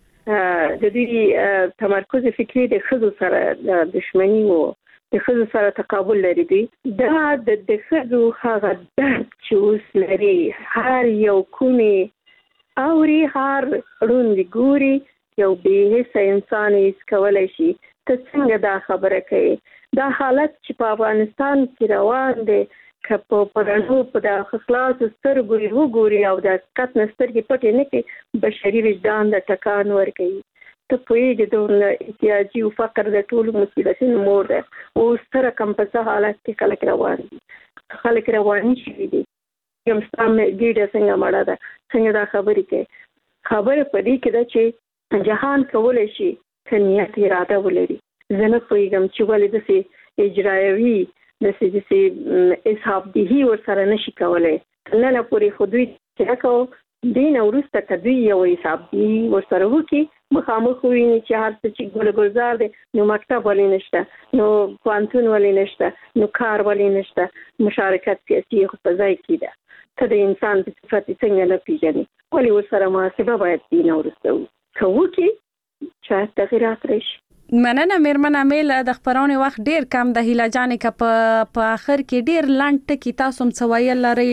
د دې تمرکز فکری د خزو سره دښمنی وو د خزو سره تقابل لري دي دا د خزو هغه درد چې اوس لري هر یو کومي اوري هر روند ګوري یو به هیڅ انسان هیڅ کولای شي ته څنګه دا خبره کوي دا حالت چې په افغانستان کې روان دي کپو پرانو په د خلاص سترګو یو ګوري او د کټ نسترګې پټې نه کې بشري وجدان د ټکان ور کوي ته په دې ډول احتیاجي او فقر د ټولو مصیبتونو مور ده او ستر کم په حالت کې خلک روان دي خلک روان شي دي کوم ستامه ګډه څنګه مړه ده څنګه دا خبرې کوي خبره پدې کې ده چې جهان کولای شي کنيات اراده ولري زنه پویګم چې ولې د سي اجرایوي د سي د سي اسحاب دي ور سره نشي کولای نه نه پوری خودوی چې کو دین اورسته کدی یو حساب دی ور سره وکي مخامخ ویني چې هر څه چې ګل ګلزار دي نو مکتب ولې نشته نو کوانتون ولې نشته نو کار ولې نشته مشارکت سیاسي خو په ځای کې ده ته د انسان په صفت څنګه نه پیژني ولې ور سره محاسبه باید دین اورسته کوي چې تغیرات راشي مننه میرمن عامل د خبرونه وخت ډیر کم د هیله جانې ک په په اخر کې ډیر لاند ټکی تاسو مڅویل لري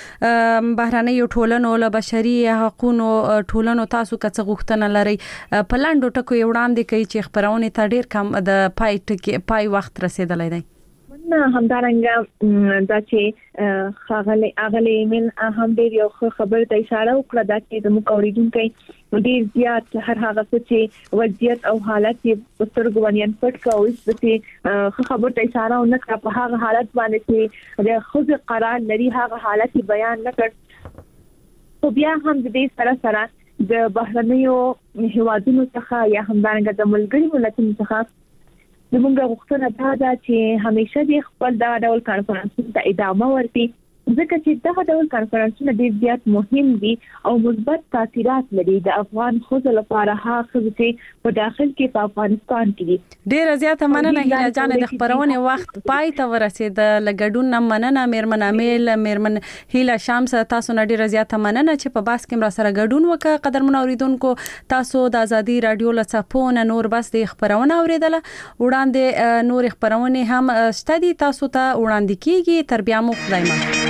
ل بهراني ټولنو له بشري حقوقو ټولنو تاسو کڅ غوښتنه لري په لاند ټکو یو وړاندې کوي چې خبرونه ته ډیر کم د پای ټکی پای وخت رسیدلای دی نه همدارنګه دا چې خاغله اغله ایمن هم ډیر یو خبر ته اشاره وکړه دا چې د مقاوریدونکو ډیر زیات هر هغه څه چې وضعیت او حالت په سترګو باندې پټ کاوه چې خبر ته اشاره ونکړه په هغه حالت باندې چې د خود قرار لري هغه حالت بیان نکړ خو بیا هم د دې سره سره د بهرنیو هوادونو څخه یا همدارنګه د ملګری ملتونو څخه زموږ غوښتنه دا ده چې همیشه د خپل دا ډول کانفرنسونو ته ادامه ورکړي ځکه چې دا ډول کانفرنسونه ډېر زیات مهم دي او مثبت تاثیرات لري د افغان خزو لپاره هغه چې په داخل کې په افغانستان کې دي ډېر زیات مننه هیله جان د خبرونه وخت پای ته ورسید لګډون مننه میرمن عامل میرمن هیله شامس تاسو نه ډېر زیات مننه چې په باس کې را سره ګډون وکړه قدرمن اوریدونکو تاسو د ازادي رادیو لڅپونه نور بس د خبرونه اوریدله وړاندې نور خبرونه هم ستدي تاسو ته وړاندې کیږي تر بیا مو خدای مه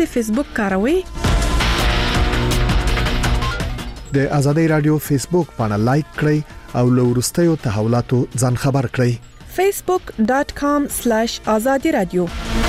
تاسو فیسبوک کاروئ؟ د ازادي رادیو فیسبوک باندې لایک کړئ او له وروستیو تحولاتو ځان خبر کړئ. facebook dot com slash azadi radio